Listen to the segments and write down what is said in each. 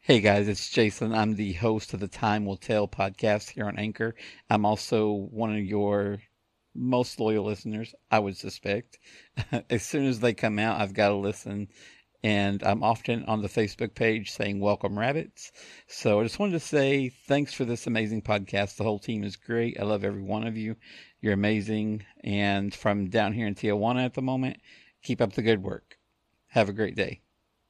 Hey guys, it's Jason. I'm the host of the Time Will Tell podcast here on Anchor. I'm also one of your most loyal listeners, I would suspect. As soon as they come out, I've got to listen. And I'm often on the Facebook page saying welcome rabbits. So I just wanted to say thanks for this amazing podcast. The whole team is great. I love every one of you. You're amazing. And from down here in Tijuana at the moment, keep up the good work. Have a great day.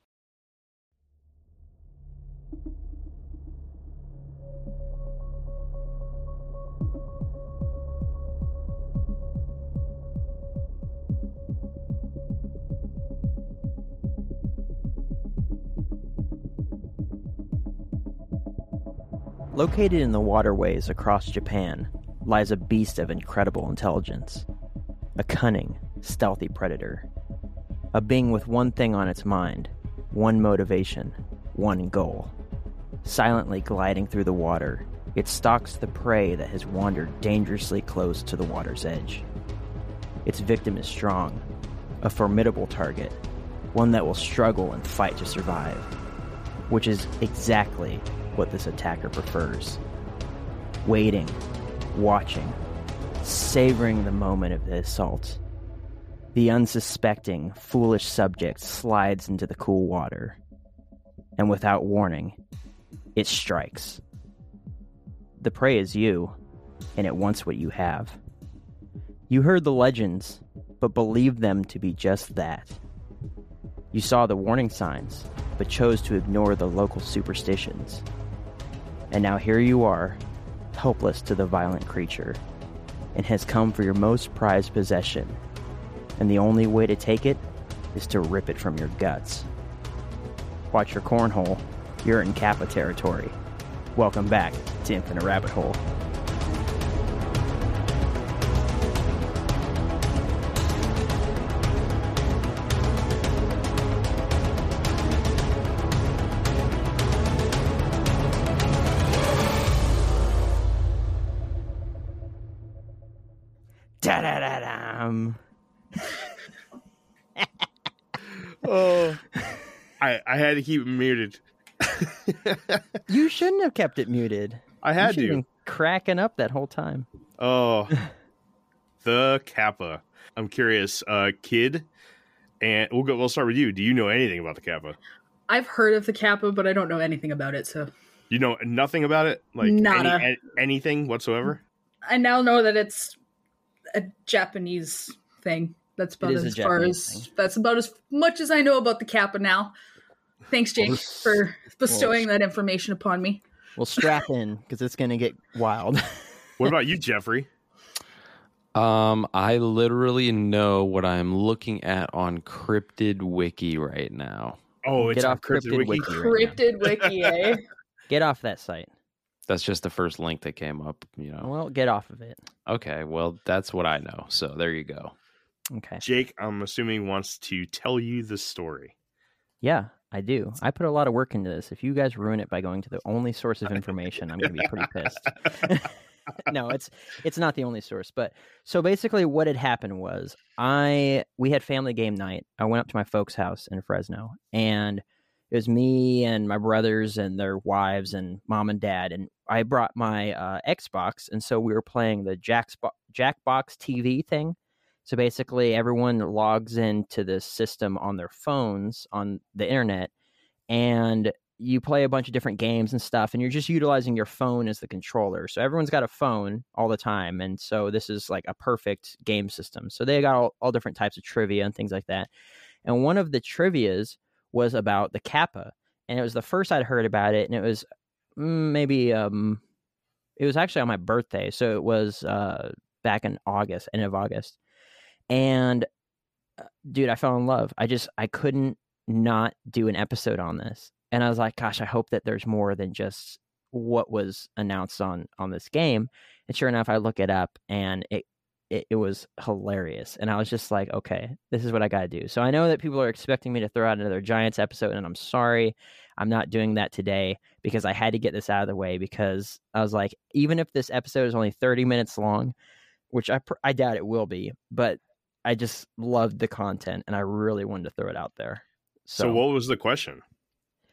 Located in the waterways across Japan lies a beast of incredible intelligence. A cunning, stealthy predator. A being with one thing on its mind, one motivation, one goal. Silently gliding through the water, it stalks the prey that has wandered dangerously close to the water's edge. Its victim is strong, a formidable target, one that will struggle and fight to survive, which is exactly what this attacker prefers. Waiting, watching, savoring the moment of the assault. The unsuspecting, foolish subject slides into the cool water, and without warning, it strikes. The prey is you, and it wants what you have. You heard the legends, but believed them to be just that. You saw the warning signs, but chose to ignore the local superstitions. And now here you are, helpless to the violent creature, and has come for your most prized possession. And the only way to take it is to rip it from your guts. Watch your cornhole, you're in Kappa territory. Welcome back to Infinite Rabbit Hole. Da-da-da-dum. Oh, I had to keep it muted. You shouldn't have kept it muted. I had You should have to. been cracking up that whole time. Oh, the Kappa. I'm curious, kid, and we'll start with you. Do you know anything about the Kappa? I've heard of the Kappa, but I don't know anything about it, so You know nothing about it, like Nada. anything whatsoever. I now know that it's a Japanese thing. That's about is a as far Japanese as thing. that's about as much as I know about the Kappa now. Thanks, Jake, for bestowing that information upon me. We'll strap in because it's going to get wild. What about you, Jeffrey? I literally know what I'm looking at on Cryptid Wiki right now. Oh, it's Get on off Cryptid Wiki. Right now. Cryptid Wiki, eh? Get off that site. That's just the first link that came up, you know. Well, get off of it. Okay, well, that's what I know. So there you go. Okay. Jake, I'm assuming, wants to tell you the story. Yeah, I do. I put a lot of work into this. If you guys ruin it by going to the only source of information, I'm going to be pretty pissed. No, it's not the only source. But so basically what had happened was we had family game night. I went up to my folks' house in Fresno, and it was me and my brothers and their wives and mom and dad. And I brought my Xbox, and so we were playing the Jackbox TV thing. So basically everyone logs into this system on their phones on the internet, and you play a bunch of different games and stuff, and you're just utilizing your phone as the controller. So everyone's got a phone all the time, and so this is like a perfect game system. So they got all different types of trivia and things like that. And one of the trivias was about the Kappa, and it was the first I'd heard about it, and it was it was actually on my birthday, so it was back in August, end of August. And dude, I fell in love. I couldn't not do an episode on this. And I was like, gosh, I hope that there's more than just what was announced on this game. And sure enough, I look it up, and it was hilarious. And I was just like, okay, this is what I got to do. So I know that people are expecting me to throw out another Giants episode, and I'm sorry. I'm not doing that today because I had to get this out of the way, because I was like, even if this episode is only 30 minutes long, which I doubt it will be, but I just loved the content, and I really wanted to throw it out there. So what was the question?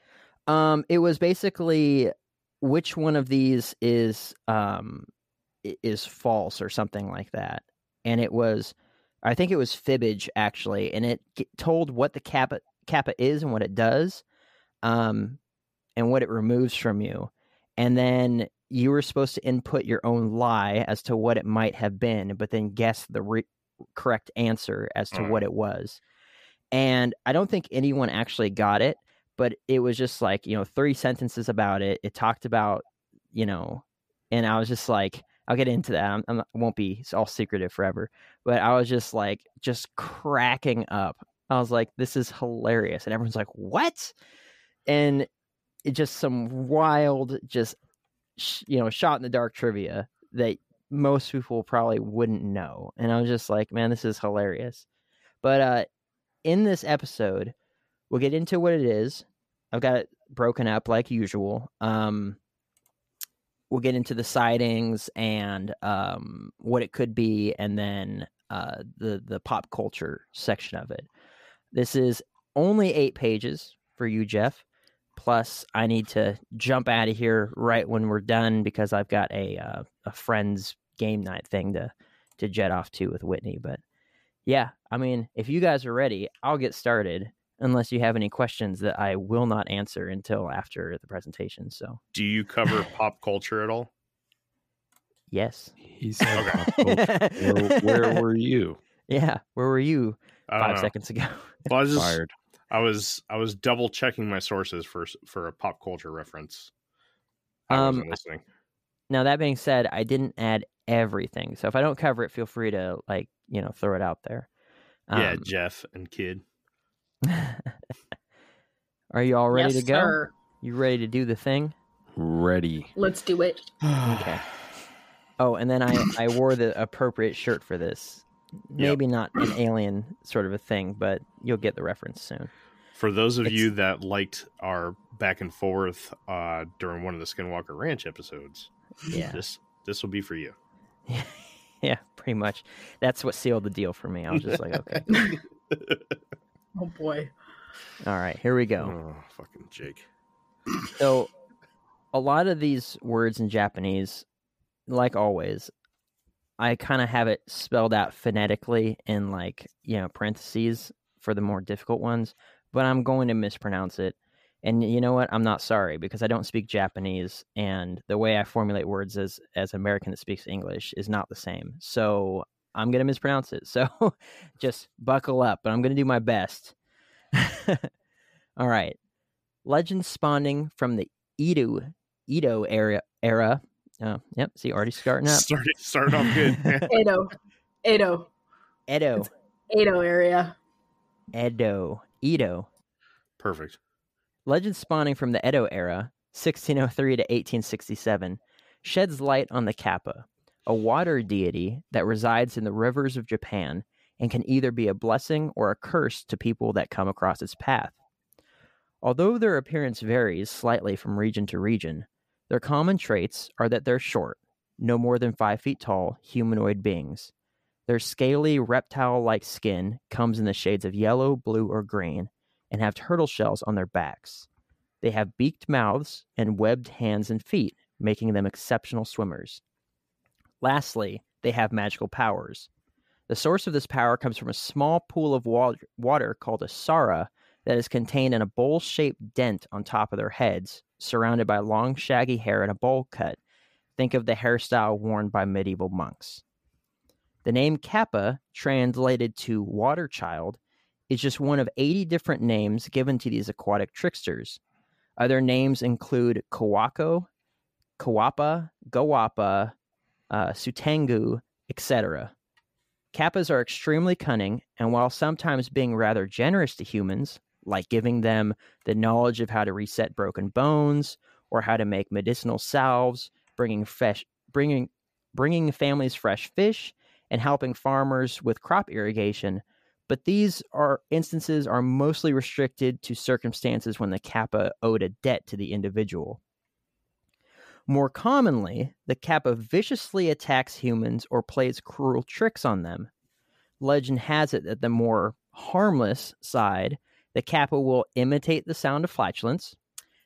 It was basically which one of these is false or something like that. And it was, I think it was fibbage actually, and it told what the kappa is and what it does, and what it removes from you. And then you were supposed to input your own lie as to what it might have been, but then guess the correct answer as to what it was. And I don't think anyone actually got it, but it was just like, 3 sentences about it. It talked about, and I was just like, I'll get into that. I won't be all secretive forever, but I was just like, just cracking up. I was like, this is hilarious. And everyone's like, what? And it just some wild, just, shot in the dark trivia that most people probably wouldn't know. And I was just like, man, this is hilarious. But in this episode, we'll get into what it is. I've got it broken up like usual. We'll get into the sightings and what it could be, and then the pop culture section of it. This is only 8 pages for you, Jeff. Plus, I need to jump out of here right when we're done because I've got a friend's game night thing to jet off to with Whitney. But yeah, I mean, if you guys are ready, I'll get started. Unless you have any questions that I will not answer until after the presentation. So, do you cover pop culture at all? Yes. He said, pop culture. Where were you? Yeah, where were you 5 seconds ago? Well, Fired. I was double checking my sources for a pop culture reference. I wasn't listening. Now that being said, I didn't add everything, so if I don't cover it, feel free to throw it out there. Yeah, Jeff and Kid. Are you all ready to go? Sir. You ready to do the thing? Ready. Let's do it. Okay. Oh, and then I wore the appropriate shirt for this. Maybe not an alien sort of a thing, but you'll get the reference soon. For those of you that liked our back and forth during one of the Skinwalker Ranch episodes, yeah, this will be for you. Yeah, pretty much. That's what sealed the deal for me. I was just like, okay. Oh boy. All right, here we go. Oh, fucking Jake. So, a lot of these words in Japanese, like always, I kind of have it spelled out phonetically in parentheses for the more difficult ones, but I'm going to mispronounce it. And you know what? I'm not sorry because I don't speak Japanese, and the way I formulate words as an American that speaks English is not the same. So I'm going to mispronounce it. So just buckle up, but I'm going to do my best. All right. Legends spawning from the Edo era. Oh, yep. See, already starting up. Starting off good. Edo area. Edo. Perfect. Legends spawning from the Edo era, 1603 to 1867, sheds light on the Kappa, a water deity that resides in the rivers of Japan and can either be a blessing or a curse to people that come across its path. Although their appearance varies slightly from region to region, their common traits are that they're short, no more than 5 feet tall, humanoid beings. Their scaly, reptile-like skin comes in the shades of yellow, blue, or green, and have turtle shells on their backs. They have beaked mouths and webbed hands and feet, making them exceptional swimmers. Lastly, they have magical powers. The source of this power comes from a small pool of water called a Sara that is contained in a bowl-shaped dent on top of their heads, surrounded by long, shaggy hair and a bowl cut. Think of the hairstyle worn by medieval monks. The name Kappa, translated to water child, is just one of 80 different names given to these aquatic tricksters. Other names include Kawako, Kawapa, Gawapa, Sutengu, etc. Kappas are extremely cunning, and while sometimes being rather generous to humans, like giving them the knowledge of how to reset broken bones or how to make medicinal salves, bringing families fresh fish, and helping farmers with crop irrigation, but these instances are mostly restricted to circumstances when the Kappa owed a debt to the individual. More commonly, the Kappa viciously attacks humans or plays cruel tricks on them. Legend has it that the more harmless side, the Kappa will imitate the sound of flatulence,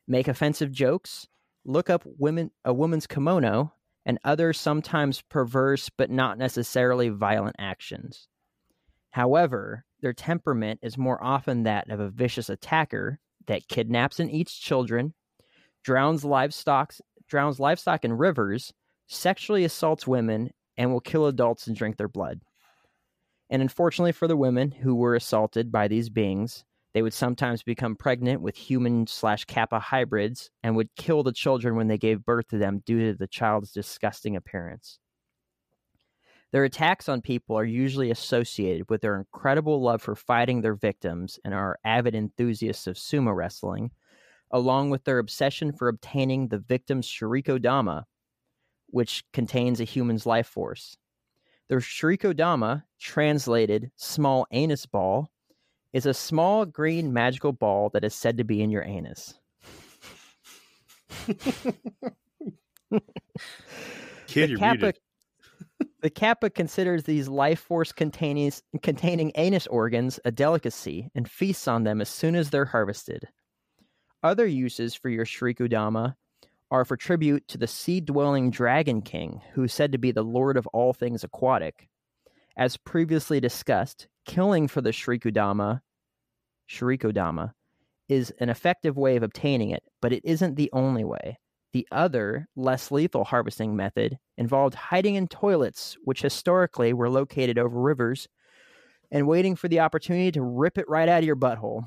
make offensive jokes, look up a woman's kimono, and other sometimes perverse but not necessarily violent actions. However, their temperament is more often that of a vicious attacker that kidnaps and eats children, drowns livestock in rivers, sexually assaults women, and will kill adults and drink their blood. And unfortunately for the women who were assaulted by these beings, they would sometimes become pregnant with human/Kappa hybrids and would kill the children when they gave birth to them due to the child's disgusting appearance. Their attacks on people are usually associated with their incredible love for fighting their victims and are avid enthusiasts of sumo wrestling, along with their obsession for obtaining the victim's shirikodama, which contains a human's life force. The shirikodama, translated small anus ball, is a small green magical ball that is said to be in your anus. Kid, you're muted. The Kappa considers these life force containing anus organs a delicacy and feasts on them as soon as they're harvested. Other uses for your shirikodama are for tribute to the sea-dwelling Dragon King, who is said to be the lord of all things aquatic. As previously discussed, killing for the shirikodama is an effective way of obtaining it, but it isn't the only way. The other, less lethal harvesting method involved hiding in toilets, which historically were located over rivers, and waiting for the opportunity to rip it right out of your butthole.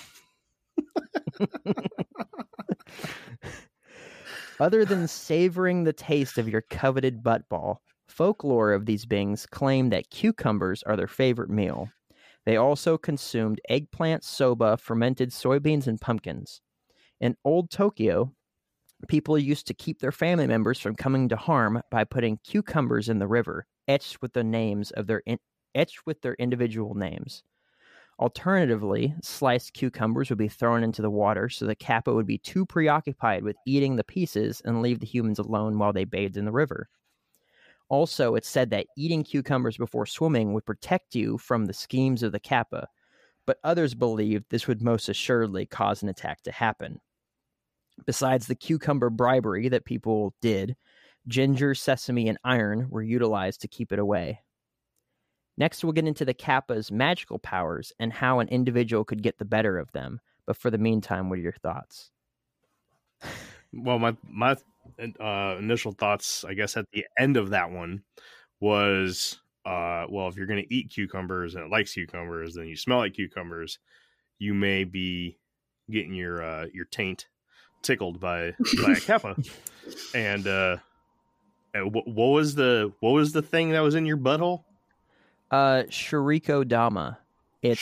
Other than savoring the taste of your coveted butt ball, folklore of these beings claim that cucumbers are their favorite meal. They also consumed eggplant, soba, fermented soybeans, and pumpkins. In old Tokyo, people used to keep their family members from coming to harm by putting cucumbers in the river, etched with their individual names. Alternatively, sliced cucumbers would be thrown into the water so the Kappa would be too preoccupied with eating the pieces and leave the humans alone while they bathed in the river. Also, it's said that eating cucumbers before swimming would protect you from the schemes of the Kappa, but others believed this would most assuredly cause an attack to happen. Besides the cucumber bribery that people did, ginger, sesame, and iron were utilized to keep it away. Next, we'll get into the Kappa's magical powers and how an individual could get the better of them. But for the meantime, what are your thoughts? Well, my initial thoughts, I guess, at the end of that one was, well, if you're going to eat cucumbers and it likes cucumbers, then you smell like cucumbers, you may be getting your taint tickled by a Kappa. And what was the thing that was in your butthole? Shirikodama. It's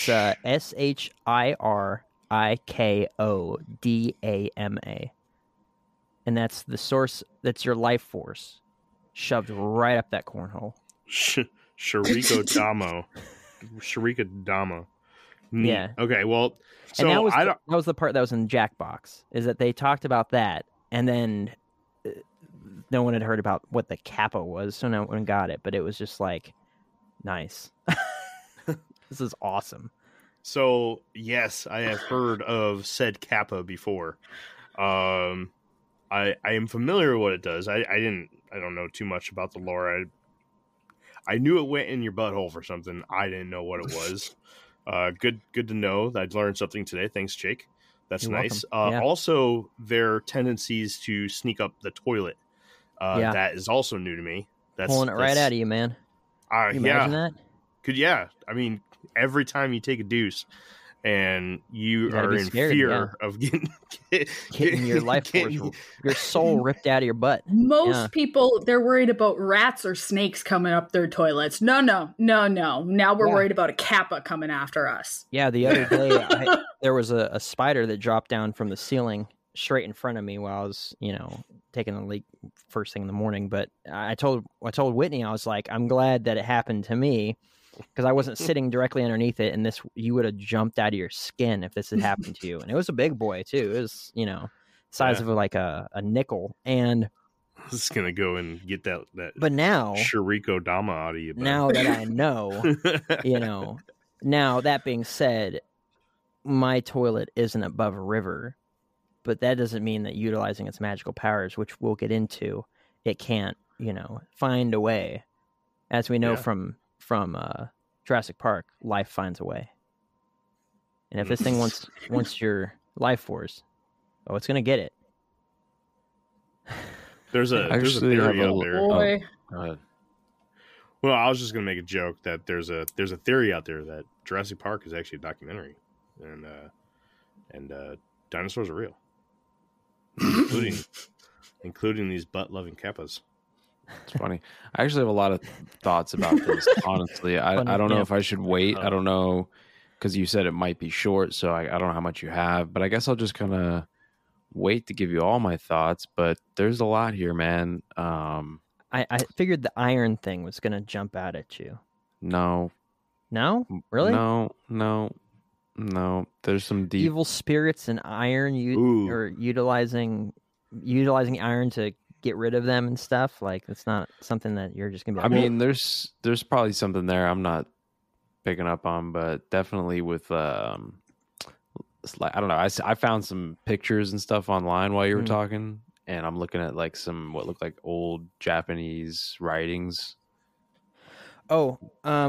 Shirikodama. And that's the source, that's your life force shoved right up that cornhole. Shirikodama. Yeah. Okay, well, so and that was the part that was in Jackbox, is that they talked about that, and then no one had heard about what the Kappa was, so no one got it, but it was just like, nice. This is awesome. So, yes, I have heard of said Kappa before. I am familiar with what it does. I don't know too much about the lore. I knew it went in your butthole for something. I didn't know what it was. Good to know that I learned something today. Thanks, Jake. That's You're nice. welcome. Also, their tendencies to sneak up the toilet. Yeah. That is also new to me. Pulling it right out of you, man. Can you imagine that? I mean, every time you take a deuce and you gotta are be in scared, fear of getting your life force, your soul ripped out of your butt. Most people, they're worried about rats or snakes coming up their toilets. No. Now we're worried about a Kappa coming after us. Yeah, the other day there was a spider that dropped down from the ceiling straight in front of me while I was, taking a leak first thing in the morning. But I told Whitney, I was like, I'm glad that it happened to me, because I wasn't sitting directly underneath it, and you would have jumped out of your skin if this had happened to you. And it was a big boy too. It was, size of like a nickel. And I'm just gonna go and get that. But now, Shirikodama out of you. Buddy. Now that I know, Now that being said, my toilet isn't above a river, but that doesn't mean that utilizing its magical powers, which we'll get into, it can't, find a way. As we know from Jurassic Park, life finds a way. And if this thing wants your life force, it's going to get it. There's a theory out there. Boy. Go ahead. Well, I was just going to make a joke that there's a theory out there that Jurassic Park is actually a documentary, and dinosaurs are real, including these butt-loving Kappas. It's funny. I actually have a lot of thoughts about this. Honestly, I don't know if I should wait. I don't know, because you said it might be short, so I don't know how much you have. But I guess I'll just kind of wait to give you all my thoughts. But there's a lot here, man. I figured the iron thing was going to jump out at you. No. No? Really? No. There's some deep evil spirits and iron or utilizing iron to get rid of them and stuff. Like, it's not something that you're just gonna be like, I mean, there's probably something there I'm not picking up on, but definitely with it's like, I don't know, I found some pictures and stuff online while you were talking, and I'm looking at like some what look like old Japanese writings. While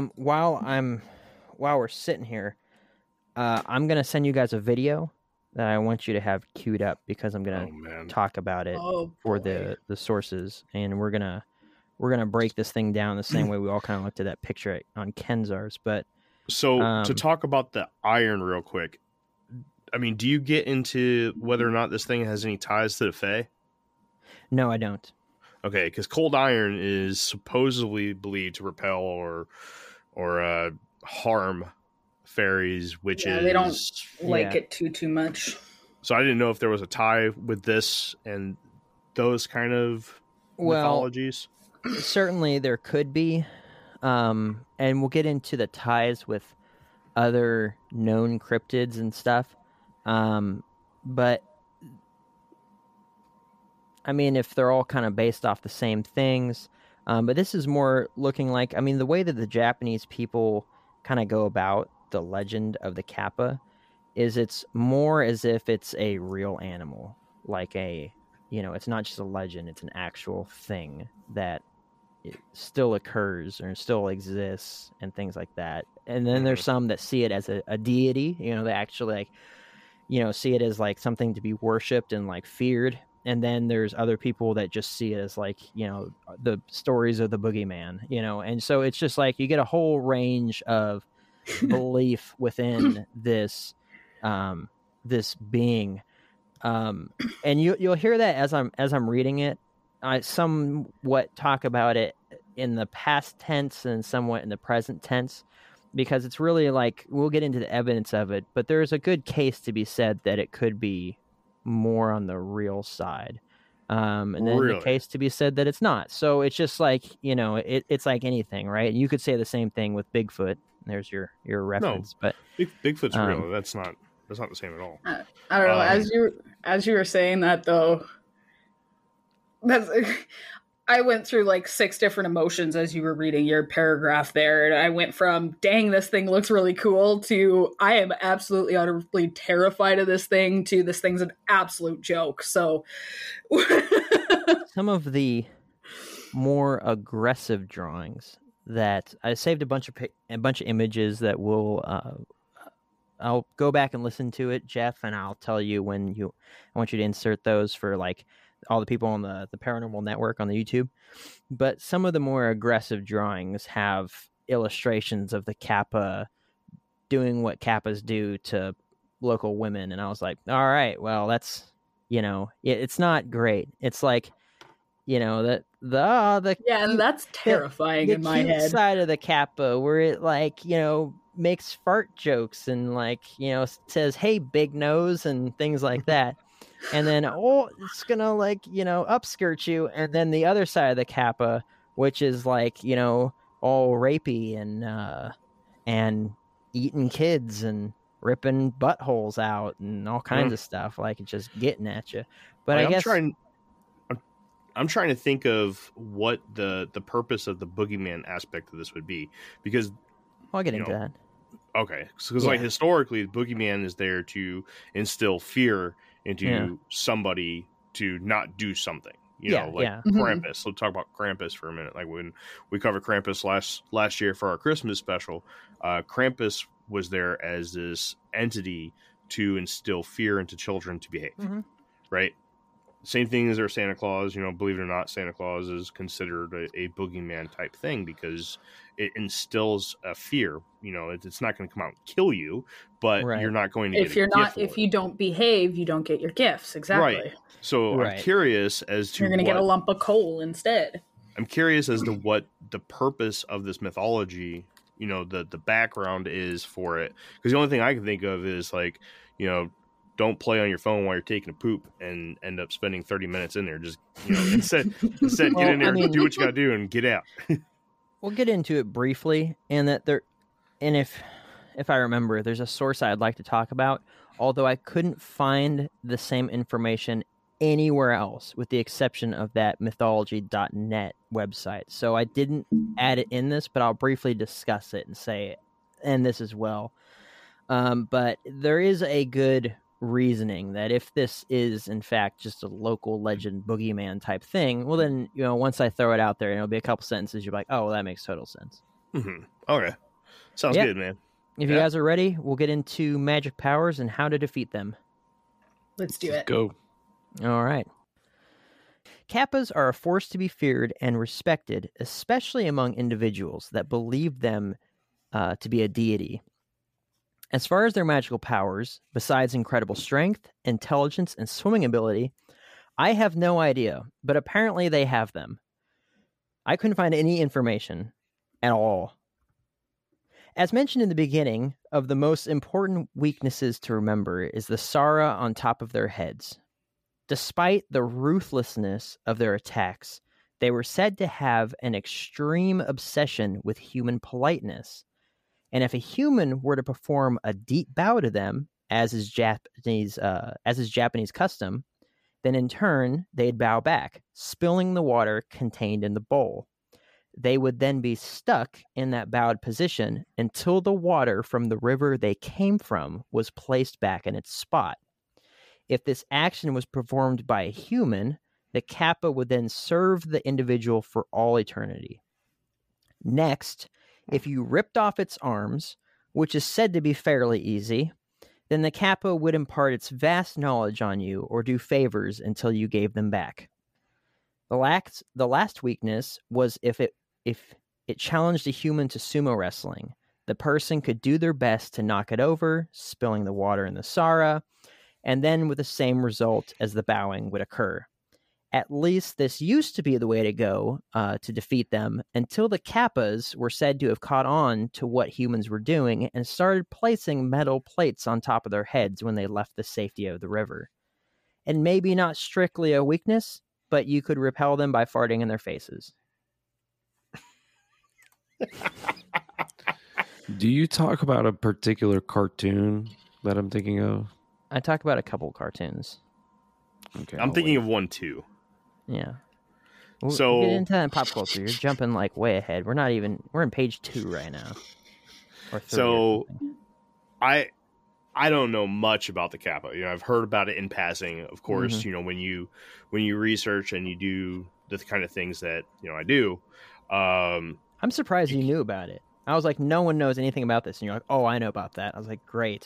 we're sitting here, I'm gonna send you guys a video that I want you to have queued up, because I'm gonna talk about it for the sources, and we're gonna break this thing down the same way we all kind of looked at that picture on Kenzar's. But to talk about the iron real quick, I mean, do you get into whether or not this thing has any ties to the Fae? No, I don't. Okay, because cold iron is supposedly believed to repel or harm fairies, witches. Yeah, they don't like it too much. So I didn't know if there was a tie with this and those kind of mythologies. Certainly there could be, and we'll get into the ties with other known cryptids and stuff. But I mean, if they're all kind of based off the same things, but this is more looking like, I mean, the way that the Japanese people kind of go about the legend of the Kappa is it's more as if it's a real animal, like it's not just a legend, it's an actual thing that it still occurs or still exists and things like that. And then there's some that see it as a deity, they actually see it as like something to be worshipped and like feared. And then there's other people that just see it as like, the stories of the boogeyman, and so it's just like you get a whole range of belief within this this being, and you'll hear that as I'm reading it. I somewhat talk about it in the past tense and somewhat in the present tense, because it's really like, we'll get into the evidence of it, but there's a good case to be said that it could be more on the real side, and then the case to be said that it's not. So it's just like, it's like anything, right? You could say the same thing with Bigfoot. There's your reference. No, but Bigfoot's real. That's not the same at all. I don't know. As you were saying that, though, I went through like 6 different emotions as you were reading your paragraph there, and I went from dang, this thing looks really cool, to I am absolutely utterly terrified of this thing, to this thing's an absolute joke. So some of the more aggressive drawings that I saved a bunch of images that I'll go back and listen to it, Jeff, and I'll tell you when I want you to insert those for like all the people on the Paranormal Network on the YouTube. But some of the more aggressive drawings have illustrations of the Kappa doing what Kappas do to local women. And I was like, all right, well, that's, it's not great. It's like, and that's terrifying in my head. Side of the Kappa where it like, makes fart jokes and like, says, hey, big nose and things like that. And then, it's gonna like, upskirt you. And then the other side of the Kappa, which is like, all rapey and eating kids and ripping buttholes out and all kinds of stuff, like it's just getting at you. But I guess I'm trying to think of what the purpose of the boogeyman aspect of this would be, because I'll get into that. Okay, because like historically, the boogeyman is there to instill fear into somebody to not do something. You know, like Krampus. Let's talk about Krampus for a minute. Like when we covered Krampus last year for our Christmas special, Krampus was there as this entity to instill fear into children to behave, right? Same thing as our Santa Claus. You know, believe it or not, Santa Claus is considered a boogeyman type thing because it instills a fear. You know, it's not going to come out and kill you, but you're not going to. If you don't behave, you don't get your gifts. Exactly. Right. So I'm curious as to you're going to get a lump of coal instead. I'm curious as to what the purpose of this mythology, you know, the background is for it. Because the only thing I can think of is like, you know, don't play on your phone while you're taking a poop and end up spending 30 minutes in there. Just, you know, instead get in there and do what you got to do and get out. We'll get into it briefly, and if I remember, there's a source I'd like to talk about, although I couldn't find the same information anywhere else with the exception of that mythology.net website. So I didn't add it in this, but I'll briefly discuss it and say it, and this as well. But there is a good reasoning that if this is in fact just a local legend boogeyman type thing, well then, you know, once I throw it out there and it'll be a couple sentences, you're like, oh, well, that makes total sense. Okay. Sounds good, man. If you guys are ready, we'll get into magic powers and how to defeat them. Let's do it. Go. All right. Kappas are a force to be feared and respected, especially among individuals that believe them to be a deity. As far as their magical powers, besides incredible strength, intelligence, and swimming ability, I have no idea, but apparently they have them. I couldn't find any information at all. As mentioned in the beginning, of the most important weaknesses to remember is the Sara on top of their heads. Despite the ruthlessness of their attacks, they were said to have an extreme obsession with human politeness. And if a human were to perform a deep bow to them, as is Japanese custom, then in turn they'd bow back, spilling the water contained in the bowl. They would then be stuck in that bowed position until the water from the river they came from was placed back in its spot. If this action was performed by a human, the kappa would then serve the individual for all eternity. Next, if you ripped off its arms, which is said to be fairly easy, then the kappa would impart its vast knowledge on you or do favors until you gave them back. The last weakness was if it challenged a human to sumo wrestling. The person could do their best to knock it over, spilling the water in the Sara, and then with the same result as the bowing would occur. At least this used to be the way to go to defeat them until the kappas were said to have caught on to what humans were doing and started placing metal plates on top of their heads when they left the safety of the river. And maybe not strictly a weakness, but you could repel them by farting in their faces. Do you talk about a particular cartoon that I'm thinking of? I talk about a couple cartoons. Okay, I'm thinking of one too. Yeah. So get into that in pop culture. You're jumping like way ahead. We're in page 2 right now. Or 3 so I don't know much about the kappa. You know, I've heard about it in passing. Of course, you know, when you research and you do the kind of things that, you know, I do. I'm surprised you knew about it. I was like, no one knows anything about this. And you're like, oh, I know about that. I was like, great.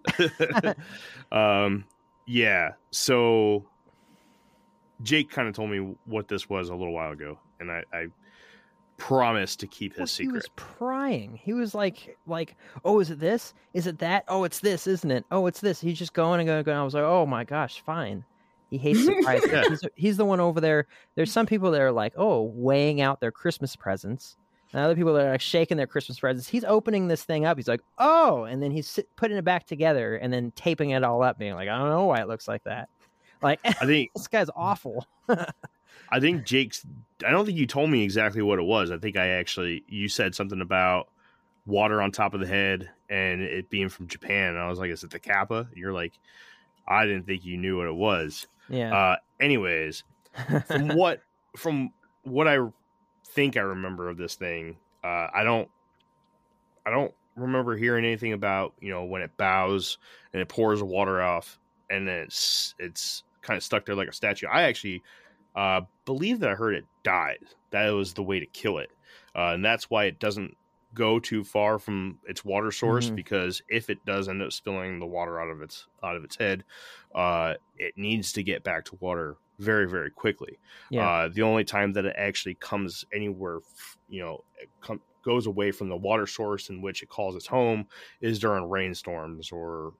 Yeah. So Jake kind of told me what this was a little while ago, and I promised to keep his secret. He was prying. He was like, oh, is it this? Is it that? Oh, it's this, isn't it? Oh, it's this. He's just going and going and going. I was like, oh my gosh, fine. He hates surprises. Yeah. He's the one over there. There's some people that are like, oh, weighing out their Christmas presents. And other people that are like shaking their Christmas presents. He's opening this thing up. He's like, oh, and then he's putting it back together and then taping it all up, being like, I don't know why it looks like that. Like, I think this guy's awful. I think I don't think you told me exactly what it was. I think you said something about water on top of the head and it being from Japan. And I was like, is it the kappa? You're like, I didn't think you knew what it was. Yeah. Anyways, from what I think I remember of this thing, I don't remember hearing anything about, you know, when it bows and it pours water off and then it's kind of stuck there like a statue. I actually believe that I heard it died. That was the way to kill it, and that's why it doesn't go too far from its water source, because if it does end up spilling the water out of its head, it needs to get back to water very, very quickly. The only time that it actually comes anywhere, goes away from the water source in which it calls its home is during rainstorms, or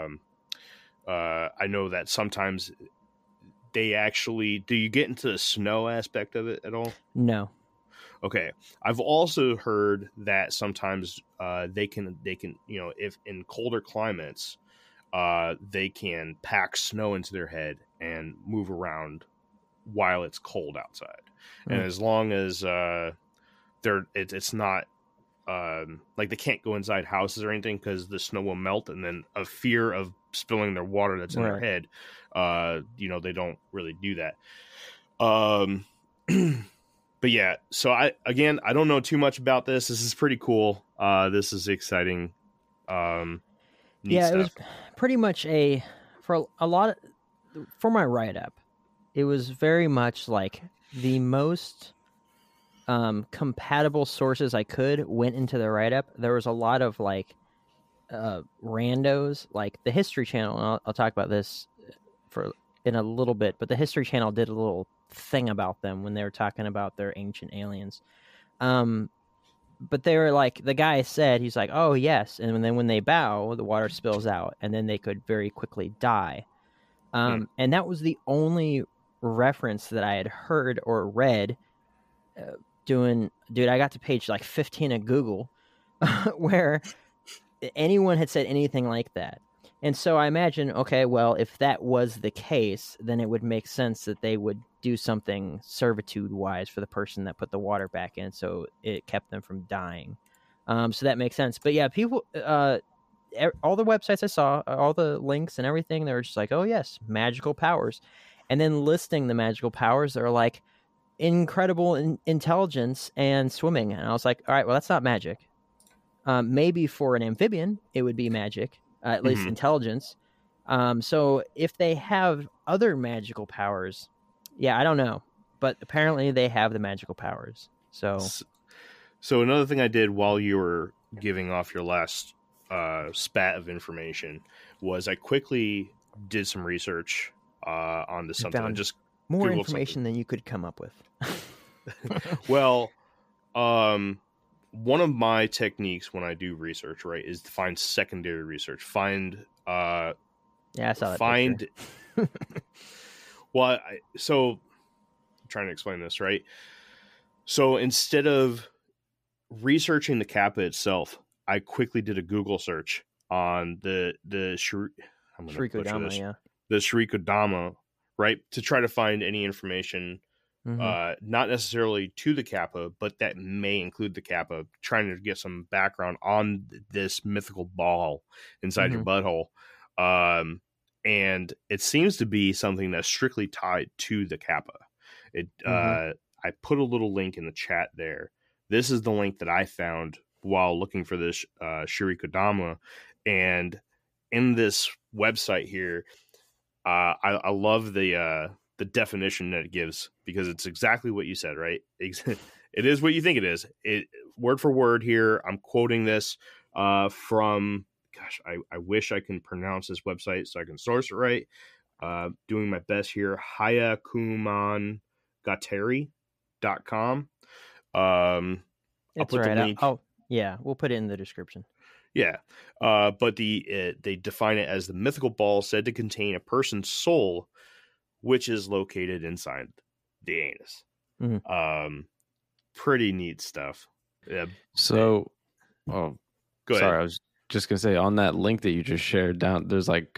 I know that sometimes they actually, do you get into the snow aspect of it at all? No. Okay. I've also heard that sometimes they can, if in colder climates, they can pack snow into their head and move around while it's cold outside. And as long as it's not like they can't go inside houses or anything because the snow will melt, and then a fear of spilling their water that's in their head, they don't really do that. But yeah, so I don't know too much about this. This is pretty cool. This is exciting. Neat stuff. It was pretty much for my write-up, it was very much like the most compatible sources I could went into the write-up. There was a lot of like randos, like the History Channel, and I'll talk about this in a little bit, but the History Channel did a little thing about them when they were talking about their ancient aliens. But they were like, the guy said, he's like, oh yes, and then when they bow, the water spills out, and then they could very quickly die. And that was the only reference that I had heard or read dude, I got to page like 15 of Google where anyone had said anything like that. And so I imagine, okay, well, if that was the case, then it would make sense that they would do something servitude-wise for the person that put the water back in, so it kept them from dying. So that makes sense. But yeah, people, all the websites I saw, all the links and everything, they were just like, oh yes, magical powers. And then listing the magical powers, they're like, incredible intelligence and swimming. And I was like, all right, well, that's not magic. Maybe for an amphibian, it would be magic. At least intelligence. So if they have other magical powers, yeah, I don't know, but apparently they have the magical powers. So another thing I did while you were giving off your last spat of information was I quickly did some research on this something. Found just more Googled information something. than you could come up with. Well, one of my techniques when I do research, right, is to find secondary research. I saw that. Well, so I'm trying to explain this, right? So instead of researching the Kappa itself, I quickly did a Google search on the Shrikodama, the Shrikodama, right, to try to find any information. Not necessarily to the Kappa, but that may include the Kappa, trying to get some background on this mythical ball inside your butthole. And it seems to be something that's strictly tied to the Kappa. I put a little link in the chat there. This is the link that I found while looking for this Shrikodama. And in this website here, I love the definition that it gives, because it's exactly what you said, right? It is what you think it is. Word for word here, I'm quoting this from, gosh, I wish I can pronounce this website so I can source it right. Doing my best here. hayakumangateri.com. It's put right. the link. We'll put it in the description. Yeah, but they define it as the mythical ball said to contain a person's soul, which is located inside the anus. Pretty neat stuff. Yeah. So, go sorry, ahead. I was just gonna say, on that link that you just shared down, there's like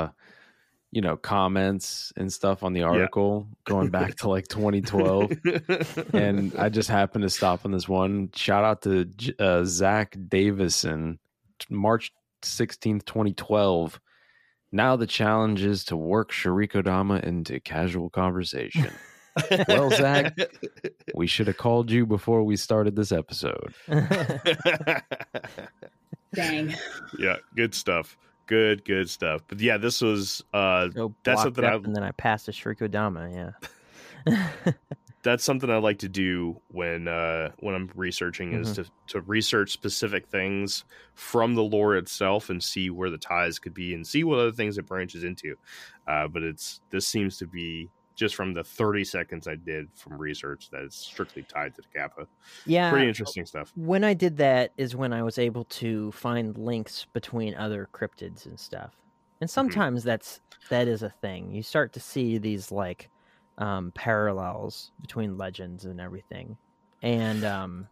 comments and stuff on the article going back to like 2012, and I just happened to stop on this one. Shout out to Zach Davison, March 16th, 2012. Now the challenge is to work Shrikodama into casual conversation. Well, Zach, we should have called you before we started this episode. Dang. Yeah, good stuff. Good stuff. But yeah, this was Go that's blocked something up, and then I passed a Shrikoodama. Yeah. that's something I like to do when I'm researching is to research specific things from the lore itself and see where the ties could be and see what other things it branches into. But this seems to be just from the 30 seconds I did from research that it's strictly tied to the Kappa. Yeah. Pretty interesting stuff. When I did that is when I was able to find links between other cryptids and stuff. And sometimes that is a thing. You start to see these like parallels between legends and everything. And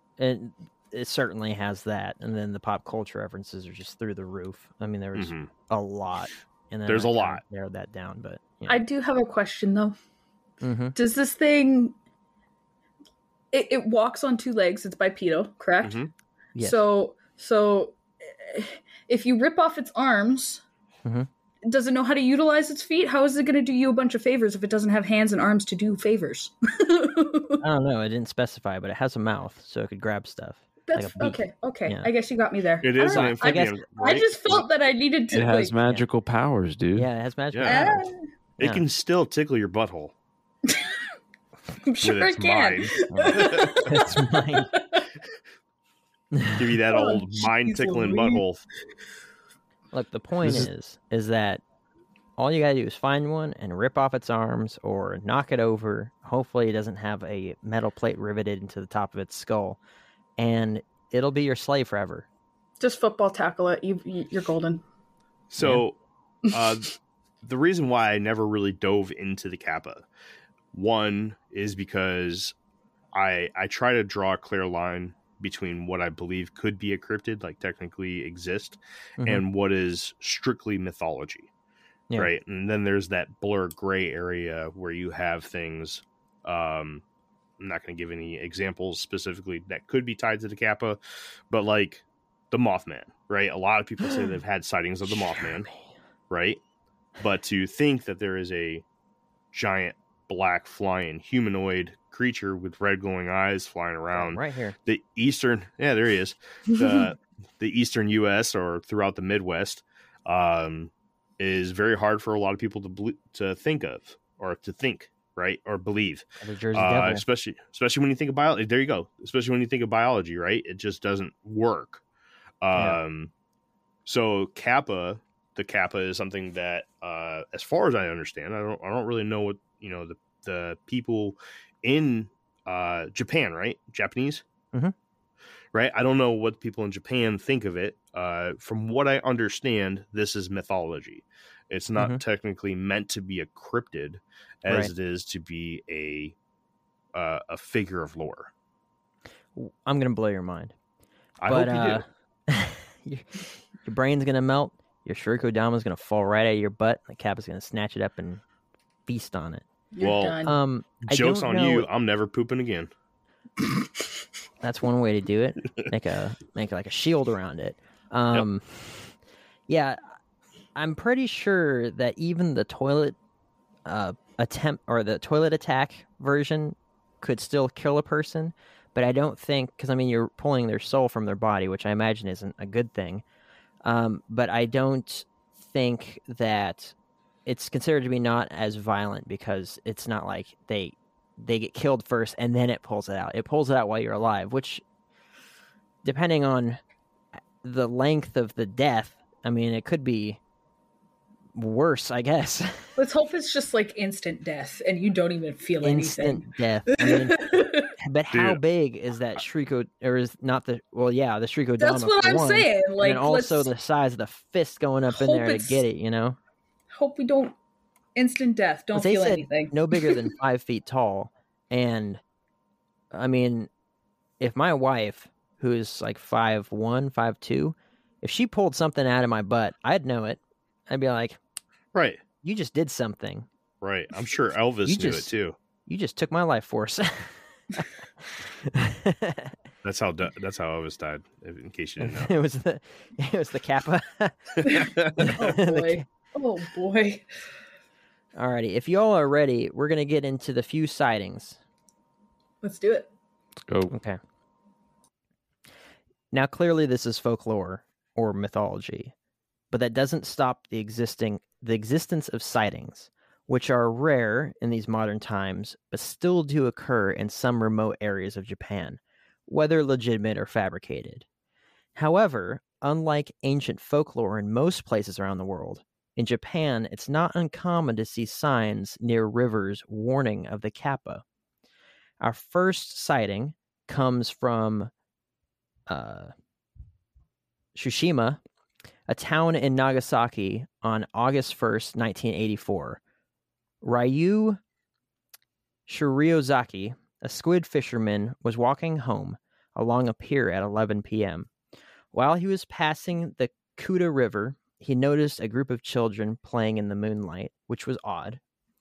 it certainly has that. And then the pop culture references are just through the roof. I mean, there was a lot. And then There's a kinda lot. narrowed that down, but I do have a question though. Mm-hmm. Does this thing? It walks on two legs. It's bipedal, correct? Yes. So if you rip off its arms, does it know how to utilize its feet? How is it going to do you a bunch of favors if it doesn't have hands and arms to do favors? I don't know. It didn't specify, but it has a mouth, so it could grab stuff. That's like a beak. okay. Yeah. I guess you got me there. It is I an don't know. amphibian, right? I just felt that I needed to. It has magical powers, dude. Yeah, it has magic Yeah. powers. It Yeah. can still tickle your butthole. I'm sure with it its can. mind. It's mine. Give you that Oh, old mind tickling Louise. butthole. Look, the point is that all you gotta do is find one and rip off its arms or knock it over. Hopefully, it doesn't have a metal plate riveted into the top of its skull, and it'll be your slave forever. Just football tackle it. You're golden. So, the reason why I never really dove into the Kappa, one is because I try to draw a clear line between what I believe could be a cryptid, like technically exist, and what is strictly mythology, right? And then there's that blur gray area where you have things. I'm not going to give any examples specifically that could be tied to the Kappa, but like the Mothman, right? A lot of people say they've had sightings of the Mothman, right? But to think that there is a giant black flying humanoid creature with red glowing eyes flying around Right here. the eastern, there he is, the eastern U.S. or throughout the Midwest, is very hard for a lot of people to think of or to think, right, or believe. The Jersey Devil. Especially when you think of biology. There you go. Especially when you think of biology, right? It just doesn't work. So the Kappa is something that, as far as I understand, I don't really know what the people in Japan, right? Japanese, right? I don't know what people in Japan think of it. From what I understand, this is mythology. It's not technically meant to be a cryptid, as it is to be a figure of lore. I'm gonna blow your mind. I hope you do. Your brain's gonna melt. Your Shrikoodama's gonna fall right out of your butt. The Kappa's gonna snatch it up and feast on it. You're done. I Joke's don't on know- you. I'm never pooping again. That's one way to do it. Make like a shield around it. Yeah, I'm pretty sure that even the toilet attempt or the toilet attack version could still kill a person, but I don't think, because I mean you're pulling their soul from their body, which I imagine isn't a good thing. But I don't think that it's considered to be not as violent because it's not like they get killed first and then it pulls it out. It pulls it out while you're alive, which, depending on the length of the death, I mean, it could be worse, I guess. Let's hope it's just like instant death and you don't even feel Instant anything. death. I mean, but how Dude. big is that Shriko, or is not the, the Shrikoodama? That's what for I'm one, saying. and Like, then also let's the size of the fist going up in hope there to it's- get it, you know? hope we don't instant death. Don't They feel said anything. no bigger than 5 feet tall. And I mean, if my wife, who is like 5'1", 5'2", if she pulled something out of my butt, I'd know it. I'd be like, Right. you just did something. Right. I'm sure Elvis You knew just- it too. You just took my life force. That's how Elvis died. In case you didn't know. it was the Kappa. Oh boy. Oh boy. Alrighty, if y'all are ready, we're gonna get into the few sightings. Let's do it. Let's go. Okay. Now, clearly, this is folklore or mythology, but that doesn't stop the existence of sightings, which are rare in these modern times, but still do occur in some remote areas of Japan, whether legitimate or fabricated. However, unlike ancient folklore in most places around the world, in Japan it's not uncommon to see signs near rivers warning of the kappa. Our first sighting comes from Tsushima, a town in Nagasaki, on August 1st, 1984. Ryu Shiriozaki, a squid fisherman, was walking home along a pier at 11 p.m. While he was passing the Kuta River, he noticed a group of children playing in the moonlight, which was odd.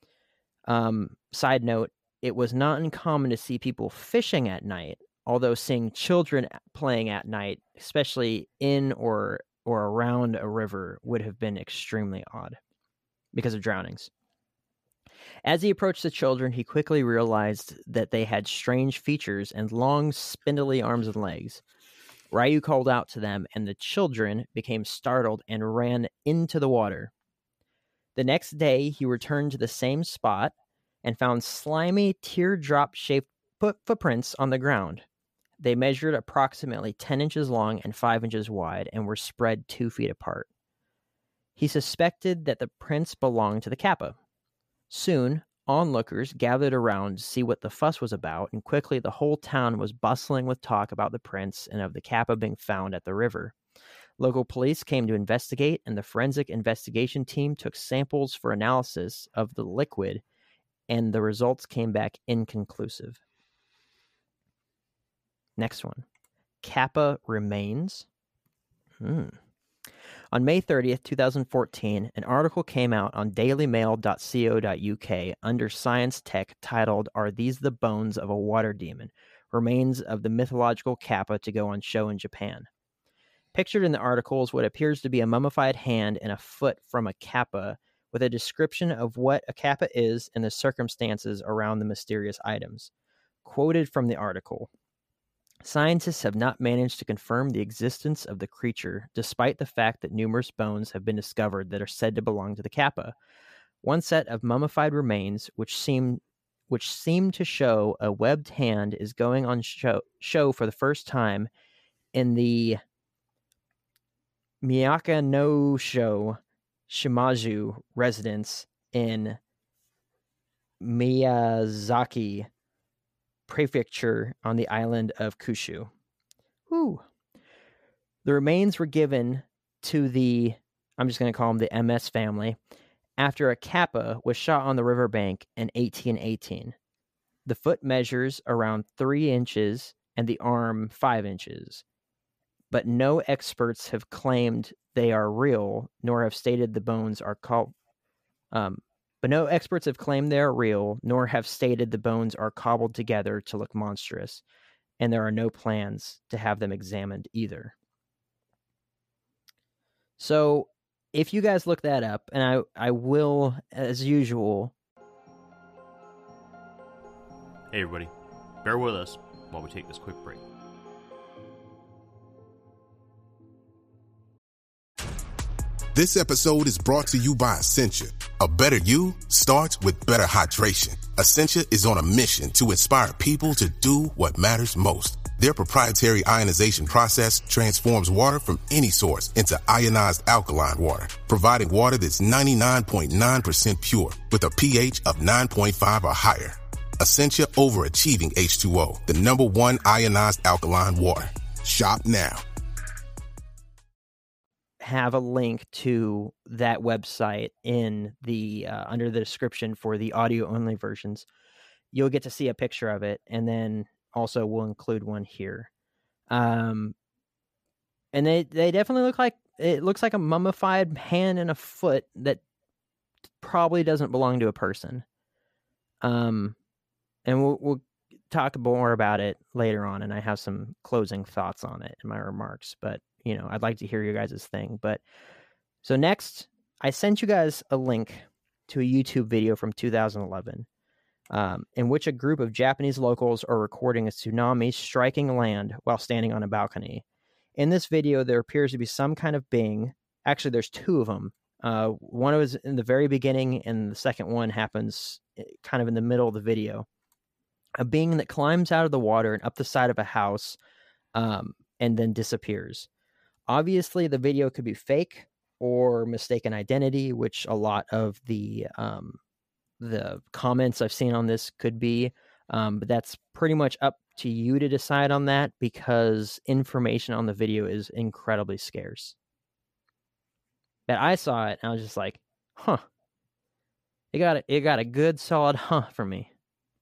Side note, it was not uncommon to see people fishing at night, although seeing children playing at night, especially in or around a river, would have been extremely odd because of drownings. As he approached the children, he quickly realized that they had strange features and long, spindly arms and legs. Ryu called out to them, and the children became startled and ran into the water. The next day, he returned to the same spot and found slimy, teardrop-shaped footprints on the ground. They measured approximately 10 inches long and 5 inches wide and were spread 2 feet apart. He suspected that the prints belonged to the kappa. Soon, onlookers gathered around to see what the fuss was about, and quickly the whole town was bustling with talk about the prints and of the kappa being found at the river. Local police came to investigate, and the forensic investigation team took samples for analysis of the liquid, and the results came back inconclusive. Next one. Kappa remains. On May 30th, 2014, an article came out on dailymail.co.uk under Science Tech titled, "Are These the Bones of a Water Demon? Remains of the Mythological Kappa to Go on Show in Japan." Pictured in the article is what appears to be a mummified hand and a foot from a kappa, with a description of what a kappa is and the circumstances around the mysterious items. Quoted from the article, "Scientists have not managed to confirm the existence of the creature, despite the fact that numerous bones have been discovered that are said to belong to the kappa. One set of mummified remains, which seem to show a webbed hand, is going on show for the first time in the Miyaka no Sho Shimazu residence in Miyazaki Prefecture on the island of Kyushu." Whew. The remains were given to the, I'm just going to call them the MS family, after a kappa was shot on the riverbank in 1818. The foot measures around 3 inches and the arm 5 inches. But no experts have claimed they are real, nor have stated the bones are called. But no experts have claimed they are real, nor have stated the bones are cobbled together to look monstrous, and there are no plans to have them examined either. So, if you guys look that up, and I will, as usual. Hey everybody, bear with us while we take this quick break. This episode is brought to you by Essentia. A better you starts with better hydration. Essentia is on a mission to inspire people to do what matters most. Their proprietary ionization process transforms water from any source into ionized alkaline water, providing water that's 99.9% pure with a pH of 9.5 or higher. Essentia Overachieving H2O, the #1 ionized alkaline water. Shop now. Have a link to that website in the under the description for the audio only versions. You'll get to see a picture of it, and then also we'll include one here. And they definitely look like, it looks like a mummified hand and a foot that probably doesn't belong to a person. And we'll talk more about it later on, and I have some closing thoughts on it in my remarks, but you know, I'd like to hear your guys' thing. But so next, I sent you guys a link to a YouTube video from 2011 in which a group of Japanese locals are recording a tsunami striking land while standing on a balcony. In this video, there appears to be some kind of being Actually, there's two of them. One was in the very beginning, and the second one happens kind of in the middle of the video. A being that climbs out of the water and up the side of a house, and then disappears. Obviously, the video could be fake or mistaken identity, which a lot of the comments I've seen on this could be. But that's pretty much up to you to decide on that, because information on the video is incredibly scarce. But I saw it and I was just like, huh. It got a good solid huh from me.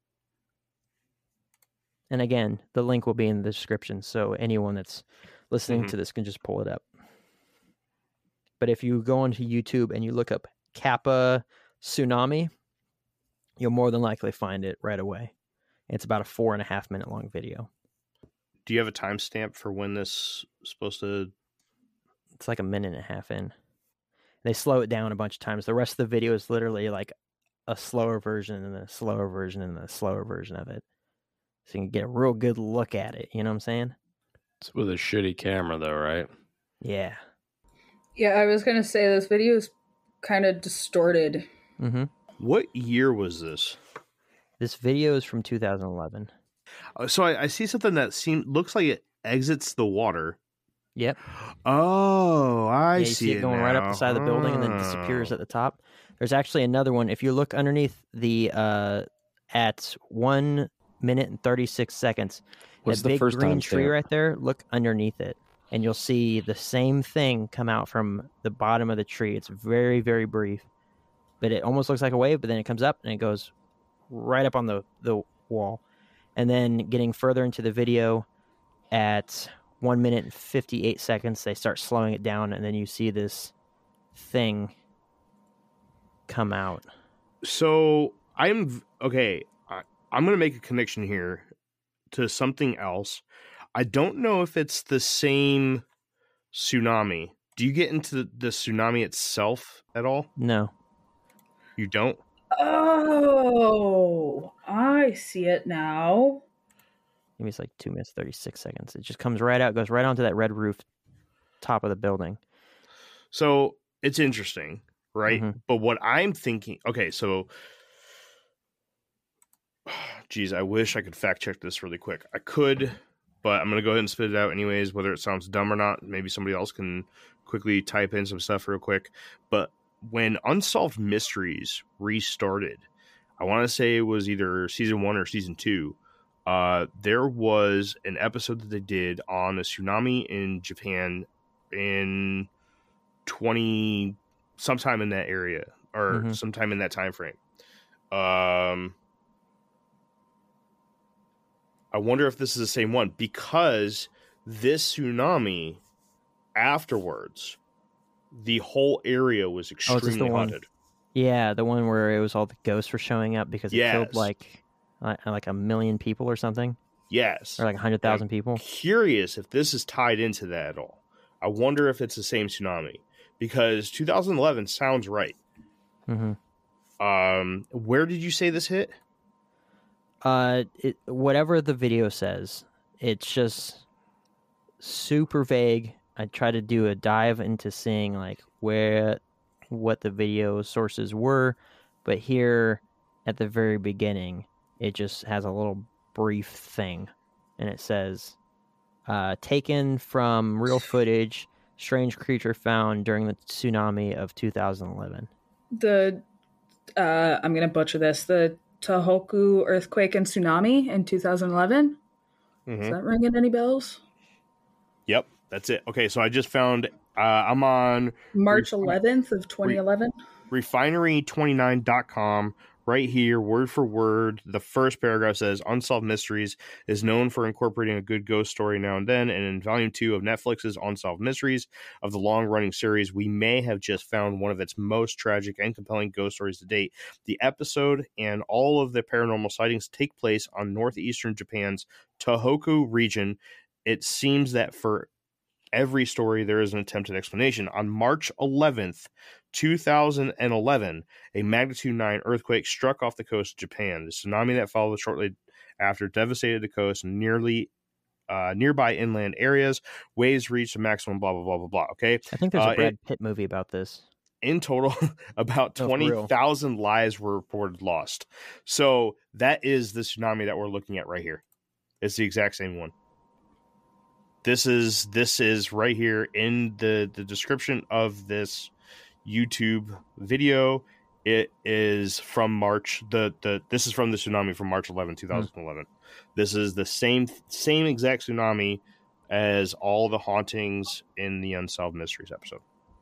And again, the link will be in the description, so anyone that's listening to this can just pull it up. But if you go onto YouTube and you look up Kappa Tsunami, you'll more than likely find it right away. It's about a 4.5 minute long video. Do you have a timestamp for when this is supposed to? It's like 1.5 minutes in. They slow it down a bunch of times. The rest of the video is literally like a slower version and a slower version and a slower version of it. So you can get a real good look at it. You know what I'm saying? It's with a shitty camera, though, right? Yeah. Yeah, I was going to say this video is kind of distorted. Mm-hmm. What year was this? This video is from 2011. So I see something that looks like it exits the water. Yep. Oh, I you see it going right up the side of the building and then disappears at the top. There's actually another one. If you look underneath the at 1 minute and 36 seconds, What's that the big first green time tree stamp? right there, look underneath it, and you'll see the same thing come out from the bottom of the tree. It's very, very brief, but it almost looks like a wave, but then it comes up and it goes right up on the wall. And then getting further into the video at 1 minute and 58 seconds, they start slowing it down, and then you see this thing come out. So I'm okay. I'm going to make a connection here to something else. I don't know if it's the same tsunami. Do you get into the tsunami itself at all? No. You don't? Oh, I see it now. Maybe it's like 2 minutes, 36 seconds. It just comes right out, goes right onto that red roof top of the building. So it's interesting, right? Mhm. But what I'm thinking, okay, so geez, I wish I could fact check this really quick. I could, but I'm going to go ahead and spit it out anyways, whether it sounds dumb or not. Maybe somebody else can quickly type in some stuff real quick. But when Unsolved Mysteries restarted, I want to say it was either season 1 or season 2, there was an episode that they did on a tsunami in Japan in sometime in that area, or sometime in that time frame. I wonder if this is the same one, because this tsunami afterwards, the whole area was extremely haunted. Yeah, the one where it was all the ghosts were showing up because it killed like 1 million people or something. Yes. Or like 100,000 people. Curious if this is tied into that at all. I wonder if it's the same tsunami, because 2011 sounds right. Mm-hmm. Where did you say this hit? Whatever the video says, it's just super vague. I try to do a dive into seeing like what the video sources were, but here at the very beginning, it just has a little brief thing, and it says, taken from real footage, strange creature found during the tsunami of 2011. I'm going to butcher this, the Tohoku earthquake and tsunami in 2011. Is that ringing any bells? Yep, that's it. Okay, so I just found, I'm on March 11th of 2011. refinery29.com. Right here, word for word, the first paragraph says, Unsolved Mysteries is known for incorporating a good ghost story now and then, and in Volume 2 of Netflix's Unsolved Mysteries of the long-running series, we may have just found one of its most tragic and compelling ghost stories to date. The episode and all of the paranormal sightings take place on northeastern Japan's Tohoku region. It seems that for every story, there is an attempted explanation. On March 11th, 2011, a magnitude 9 earthquake struck off the coast of Japan. The tsunami that followed shortly after devastated the coast, nearly nearby inland areas. Waves reached a maximum blah, blah, blah, blah, blah. Okay. I think there's a Brad Pitt movie about this. In total, about No, for real. 20,000 lives were reported lost. So that is the tsunami that we're looking at right here. It's the exact same one. This is right here in the description of this YouTube video. It is from March. This is from the tsunami from March 11, 2011. This is the same exact tsunami as all the hauntings in the Unsolved Mysteries episode.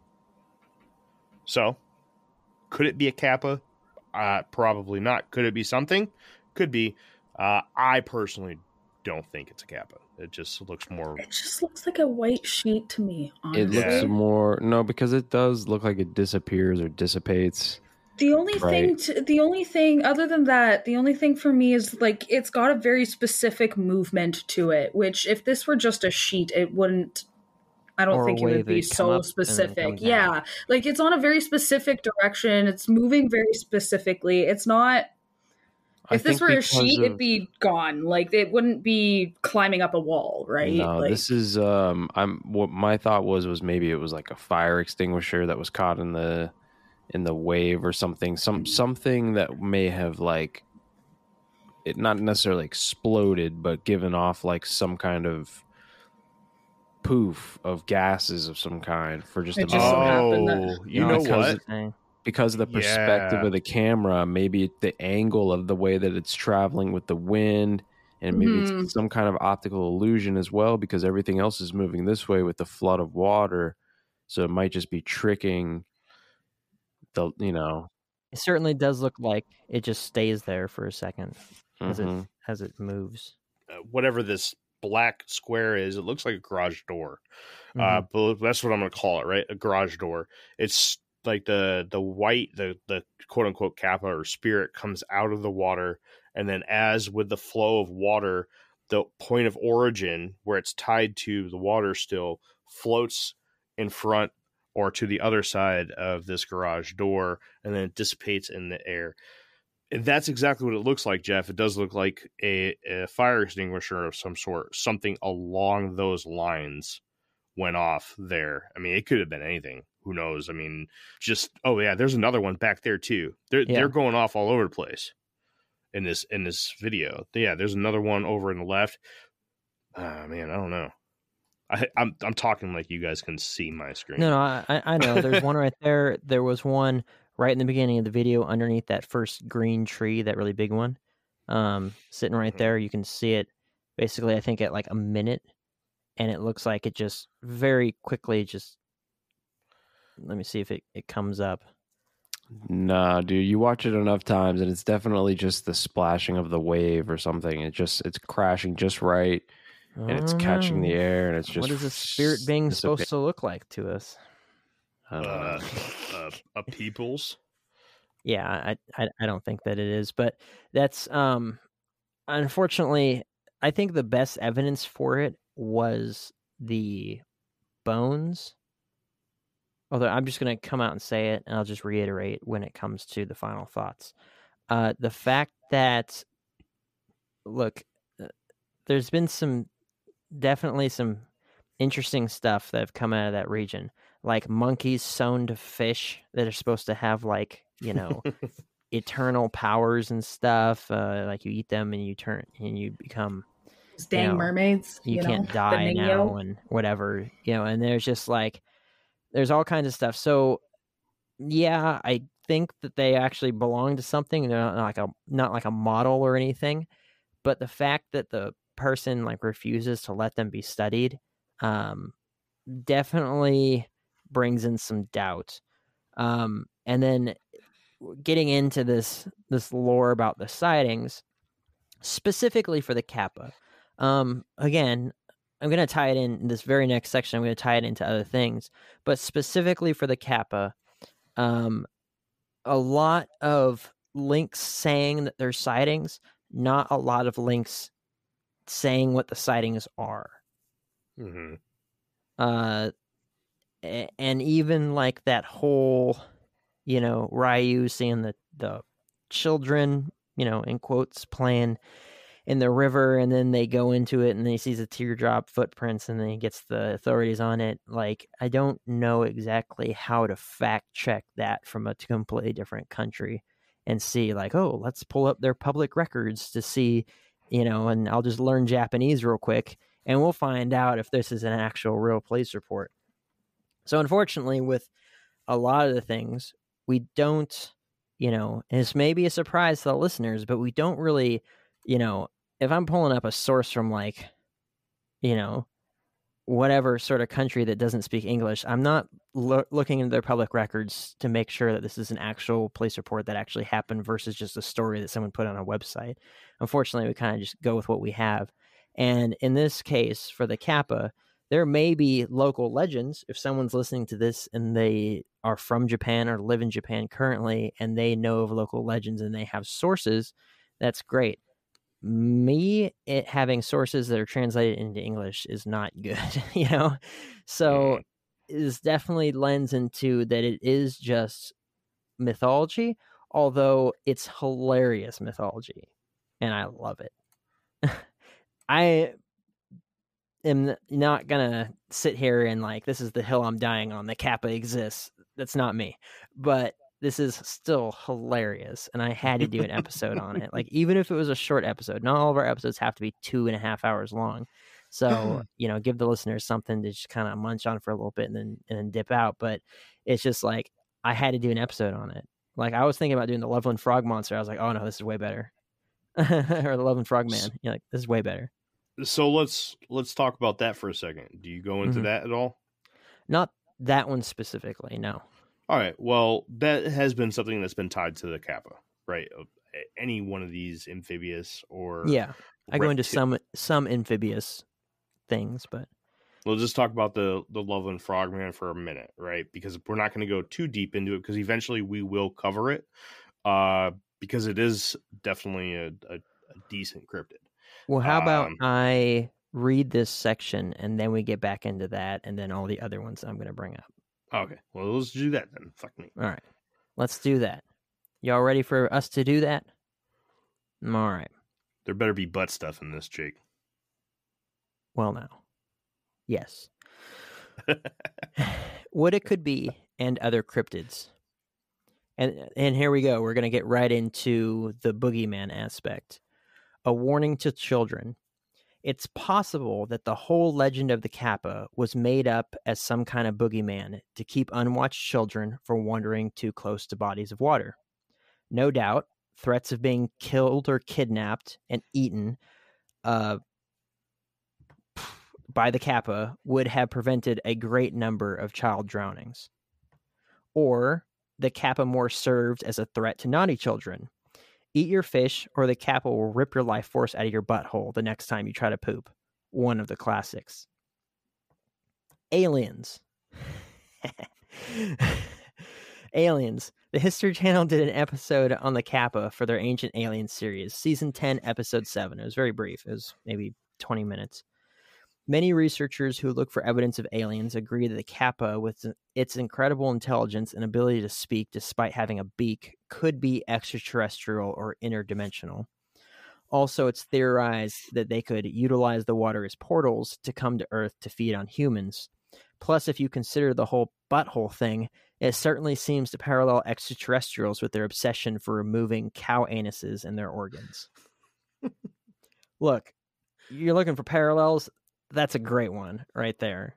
So, could it be a Kappa? Probably not. Could it be something? Could be. I personally don't think it's a Kappa. It just looks more. It just looks like a white sheet to me, honestly. It looks more because it does look like it disappears or dissipates. The only thing other than that, the only thing for me is like it's got a very specific movement to it, which if this were just a sheet, it wouldn't. I don't think it would be so specific. Yeah, like it's on a very specific direction. It's moving very specifically. It's not. If this were a sheet, it'd be gone. Like it wouldn't be climbing up a wall, right? No, like, this is. What my thought was maybe it was like a fire extinguisher that was caught in the wave or something. Something that may have like it not necessarily exploded, but given off like some kind of poof of gases of some kind for just a moment. You know what? Because of the perspective of the camera, maybe the angle of the way that it's traveling with the wind, and maybe it's some kind of optical illusion as well, because everything else is moving this way with the flood of water. So it might just be tricking the, It certainly does look like it just stays there for a second as it moves. Whatever this black square is, it looks like a garage door. But that's what I'm going to call it, right? A garage door. It's like the white, the quote unquote Kappa or spirit comes out of the water, and then as with the flow of water, the point of origin where it's tied to the water still floats in front or to the other side of this garage door, and then it dissipates in the air. And that's exactly what it looks like, Jeff. It does look like a fire extinguisher of some sort. Something along those lines went off there. I mean, it could have been anything. Who knows? I mean, there's another one back there too. They're going off all over the place in this video. Yeah, there's another one over in the left. Man, I don't know. I'm talking like you guys can see my screen. No, I know. There's one right there. There was one right in the beginning of the video underneath that first green tree, that really big one, sitting right there. You can see it basically, I think, at like a minute, and it looks like it just very quickly just. Let me see if it comes up. Nah, dude, you watch it enough times, and it's definitely just the splashing of the wave or something. It's crashing just right, and it's catching the air, and it's just. What is a spirit being supposed to look like to us? A people's. Yeah, I don't think that it is, but that's unfortunately, I think the best evidence for it was the bones. Although I'm just going to come out and say it, and I'll just reiterate when it comes to the final thoughts. The fact that, look, there's been definitely some interesting stuff that have come out of that region, like monkeys sewn to fish that are supposed to have like, eternal powers and stuff. Like you eat them and you become mermaids. You can't die now and whatever, and there's just like, there's all kinds of stuff. So, yeah, I think that they actually belong to something. They're not like a model or anything. But the fact that the person like refuses to let them be studied, definitely brings in some doubt. And then getting into this lore about the sightings, specifically for the Kappa. Again, I'm going to tie it in this very next section. I'm going to tie it into other things, but specifically for the Kappa, a lot of links saying that there's sightings, not a lot of links saying what the sightings are. Mm-hmm. And even like that whole, Ryu seeing the children, in quotes, playing in the river, and then they go into it and then he sees the teardrop footprints and then he gets the authorities on it. Like, I don't know exactly how to fact check that from a completely different country and see, like, oh, let's pull up their public records to see, and I'll just learn Japanese real quick and we'll find out if this is an actual real police report. So unfortunately, with a lot of the things, we don't, and this may be a surprise to the listeners, but we don't really, if I'm pulling up a source from like, whatever sort of country that doesn't speak English, I'm not looking into their public records to make sure that this is an actual police report that actually happened versus just a story that someone put on a website. Unfortunately, we kind of just go with what we have. And in this case, for the Kappa, there may be local legends. If someone's listening to this and they are from Japan or live in Japan currently and they know of local legends and they have sources, that's great. Having sources that are translated into English is not good, So this definitely lends into that it is just mythology, although it's hilarious mythology, and I love it. I am not gonna sit here and like, this is the hill I'm dying on, the Kappa exists. That's not me. But this is still hilarious, and I had to do an episode on it. Like, even if it was a short episode, not all of our episodes have to be 2.5 hours long. So, give the listeners something to just kind of munch on for a little bit and then dip out. But it's just like, I had to do an episode on it. Like, I was thinking about doing the Loveland Frog Monster. I was like, oh no, this is way better. Or the Loveland Frog Man. You're like, this is way better. So let's talk about that for a second. Do you go into that at all? Not that one specifically, no. All right. Well, that has been something that's been tied to the Kappa, right? Any one of these amphibious or I go into some amphibious things, but we'll just talk about the Loveland Frogman for a minute, right? Because we're not going to go too deep into it because eventually we will cover it, because it is definitely a decent cryptid. Well, how about I read this section and then we get back into that and then all the other ones I'm going to bring up. Okay, well, let's do that then. Fuck me. All right, let's do that. Y'all ready for us to do that? All right. There better be butt stuff in this, Jake. Well, now. Yes. What it could be and other cryptids. And here we go. We're going to get right into the boogeyman aspect. A warning to children. It's possible that the whole legend of the Kappa was made up as some kind of boogeyman to keep unwatched children from wandering too close to bodies of water. No doubt, threats of being killed or kidnapped and eaten by the Kappa would have prevented a great number of child drownings. Or the Kappa more served as a threat to naughty children. Eat your fish, or the Kappa will rip your life force out of your butthole the next time you try to poop. One of the classics. Aliens. Aliens. The History Channel did an episode on the Kappa for their Ancient Aliens series, Season 10, Episode 7. It was very brief. It was maybe 20 minutes. Many researchers who look for evidence of aliens agree that the Kappa, with its incredible intelligence and ability to speak despite having a beak, could be extraterrestrial or interdimensional. Also, it's theorized that they could utilize the water as portals to come to Earth to feed on humans. Plus, if you consider the whole butthole thing, it certainly seems to parallel extraterrestrials with their obsession for removing cow anuses and their organs. Look, you're looking for parallels? That's a great one right there.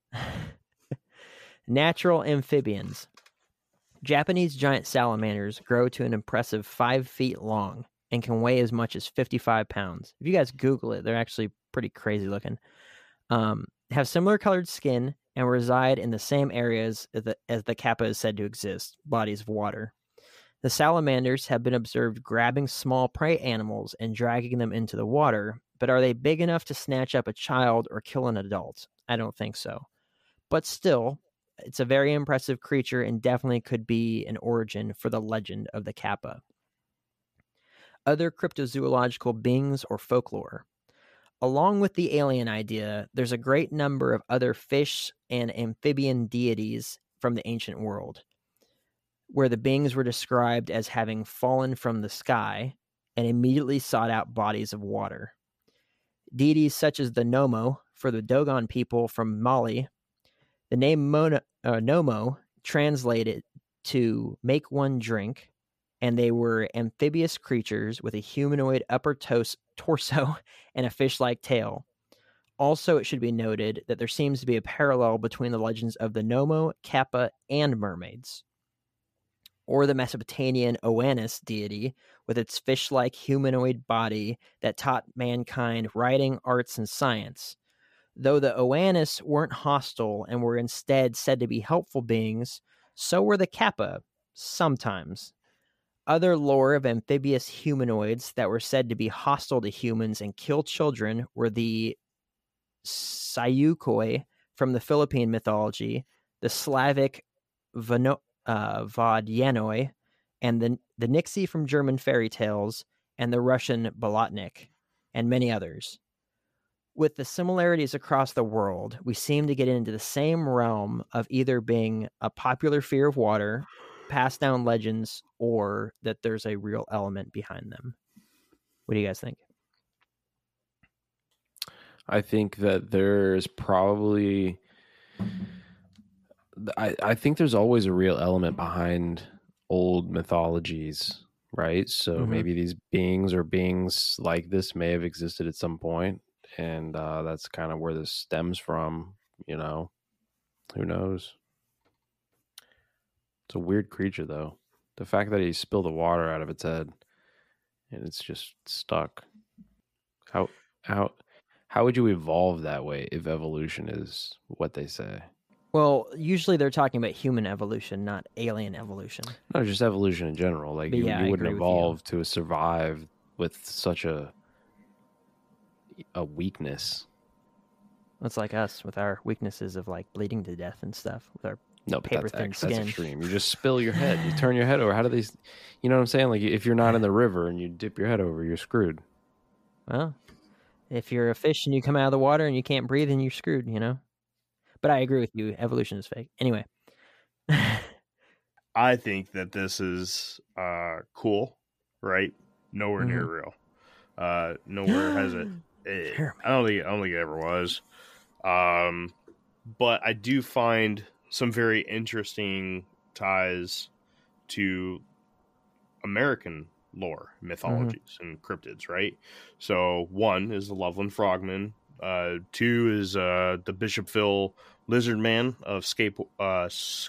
Natural amphibians. Japanese giant salamanders grow to an impressive 5 feet long and can weigh as much as 55 pounds. If you guys Google it, they're actually pretty crazy looking. Have similar colored skin and reside in the same areas as the Kappa is said to exist, bodies of water. The salamanders have been observed grabbing small prey animals and dragging them into the water, but are they big enough to snatch up a child or kill an adult? I don't think so. But still, it's a very impressive creature and definitely could be an origin for the legend of the Kappa. Other cryptozoological beings or folklore. Along with the alien idea, there's a great number of other fish and amphibian deities from the ancient world, where the beings were described as having fallen from the sky and immediately sought out bodies of water. Deities such as the Nomo for the Dogon people from Mali. The name Nomo translated to make one drink, and they were amphibious creatures with a humanoid upper torso and a fish-like tail. Also, it should be noted that there seems to be a parallel between the legends of the Nomo, Kappa, and mermaids. Or the Mesopotamian Oannes deity with its fish-like humanoid body that taught mankind writing, arts, and science. Though the Oannes weren't hostile and were instead said to be helpful beings, so were the Kappa, sometimes. Other lore of amphibious humanoids that were said to be hostile to humans and kill children were the Sayukoi from the Philippine mythology, the Slavic Vodyanoi, and the Nixie from German fairy tales, and the Russian Bolotnik, and many others. With the similarities across the world, we seem to get into the same realm of either being a popular fear of water, passed down legends, or that there's a real element behind them. What do you guys think? I think that there's probably... I think there's always a real element behind old mythologies, right? So maybe these beings or beings like this may have existed at some point, and that's kind of where this stems from, you know? Who knows? It's a weird creature, though. The fact that he spilled the water out of its head and it's just stuck. How would you evolve that way if evolution is what they say? Well, usually they're talking about human evolution, not alien evolution. No, just evolution in general. Like you wouldn't evolve to survive with such a weakness. It's like us with our weaknesses of like bleeding to death and stuff with our paper thin that's skin. extreme. You just spill your head. You turn your head over. How do these? You know what I'm saying? Like if you're not in the river and you dip your head over, you're screwed. Well, if you're a fish and you come out of the water and you can't breathe, then you're screwed. You know. But I agree with you. Evolution is fake. Anyway. I think that this is cool, right? Nowhere near real. Nowhere has it. I don't think it ever was. But I do find some very interesting ties to American lore, mythologies, and cryptids, right? So one is the Loveland Frogman. Two is the Bishopville Lizard Man of Scape Ore,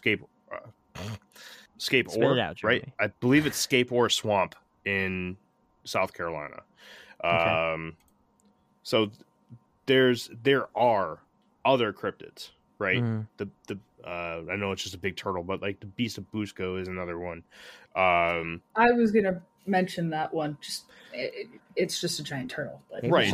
right? I believe it's Scape Ore Swamp in South Carolina. Okay. So there are other cryptids, right? The I know it's just a big turtle, but like the Beast of Busco is another one. I was gonna mention that one. It's just a giant turtle, but right?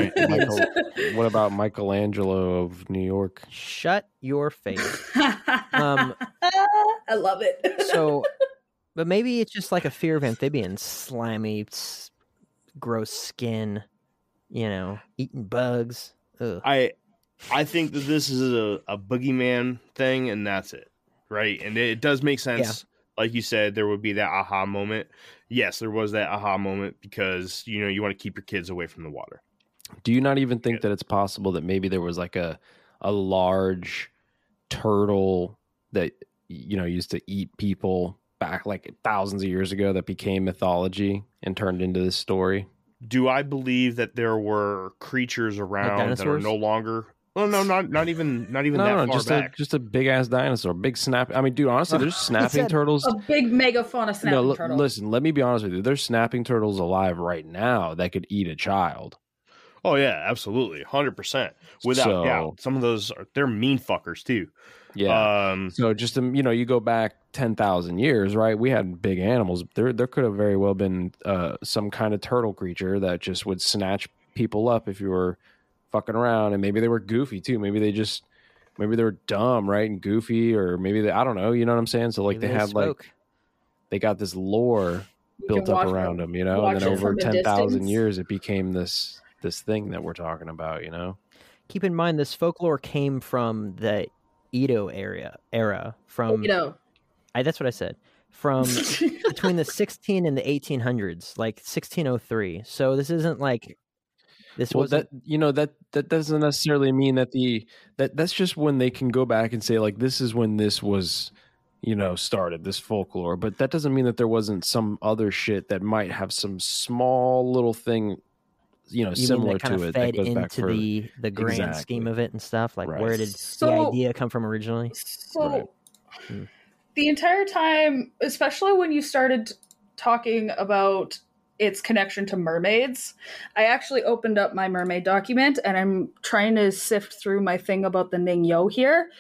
What about Michelangelo of New York? Shut your face. I love it. So, but maybe it's just like a fear of amphibians, slimy, gross skin. You know, eating bugs. Ugh. I think that this is a boogeyman thing, and that's it, right? And it does make sense. Yeah. Like you said, there would be that aha moment. Yes, there was that aha moment because, you know, you want to keep your kids away from the water. Do you not even think that it's possible that maybe there was like a large turtle that, you know, used to eat people back like thousands of years ago that became mythology and turned into this story? Do I believe that there were creatures around that are no longer... Well, no, not even that far back. Just a big ass dinosaur, big snap. I mean, dude, honestly, there's snapping turtles. A big megafauna snapping turtle. Listen, let me be honest with you. There's snapping turtles alive right now that could eat a child. Oh yeah, absolutely, 100%, without doubt. Some of those they're mean fuckers too. Yeah. So just you know, you go back 10,000 years, right? We had big animals. There could have very well been some kind of turtle creature that just would snatch people up if you were fucking around, and maybe they were goofy too. Maybe they were dumb, right, and goofy, or maybe I don't know. You know what I'm saying? So like maybe they got this lore built up around them, you know, and then over 10,000 years, it became this thing that we're talking about, you know. Keep in mind, this folklore came from the Edo era. From Edo. That's what I said. from between the 16 and the 1800s, like 1603. So this isn't like this Well, was that that doesn't necessarily mean that that's just when they can go back and say like this is when this was, started, this folklore. But that doesn't mean that there wasn't some other shit that might have some small little thing, similar that kind to of it fed that goes back into further. the grand Exactly. scheme of it and stuff. Like Right. where did the So- idea come from originally? So the entire time, especially when you started talking about its connection to mermaids, I actually opened up my mermaid document and I'm trying to sift through my thing about the Ningyo here.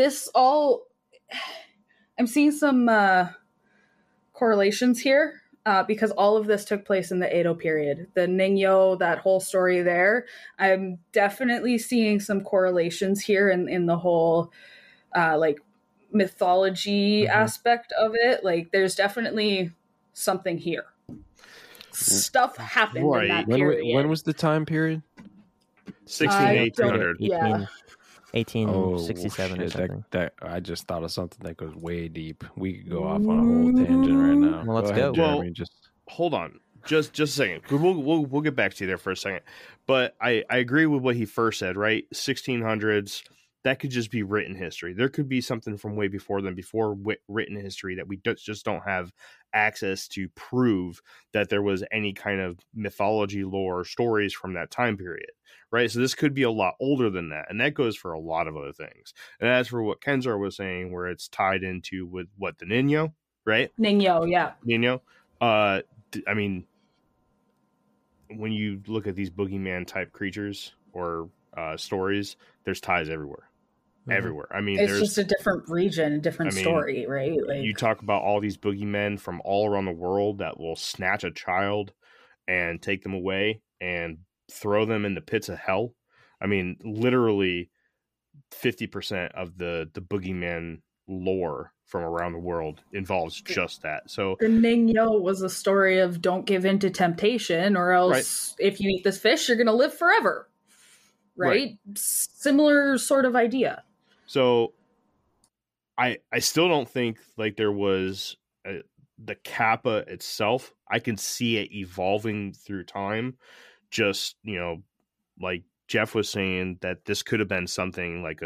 I'm seeing some correlations here because all of this took place in the Edo period. The Ningyo, that whole story there, I'm definitely seeing some correlations here in the whole like mythology aspect of it. Like there's definitely something here. Stuff happened in that period. When was the time period? 16 I 1800. Yeah. 1867 or shit, something. that I just thought of something that goes way deep. We could go off on a whole tangent right now. Well, let's ahead, go. Jeremy. Well, just Hold on, just a second. We'll get back to you there for a second. But I agree with what he first said. Right, 1600s. That could just be written history. There could be something from way before then, before written history, that we just don't have access to prove that there was any kind of mythology, lore, stories from that time period, right? So this could be a lot older than that, and that goes for a lot of other things. And as for what Kenzar was saying, where it's tied into with what the Ningyo, right? Ningyo, yeah. Ningyo. I mean, when you look at these boogeyman type creatures or stories, there's ties everywhere. Everywhere. I mean, It's just a different region, a different story, right? Like, you talk about all these boogeymen from all around the world that will snatch a child and take them away and throw them in the pits of hell. I mean, literally 50% of the boogeyman lore from around the world involves just that. So the Ningyo was a story of don't give in to temptation, or else if you eat this fish, you're going to live forever. Right? Similar sort of idea. So I still don't think like there was the Kappa itself. I can see it evolving through time. Just, like Jeff was saying, that this could have been something like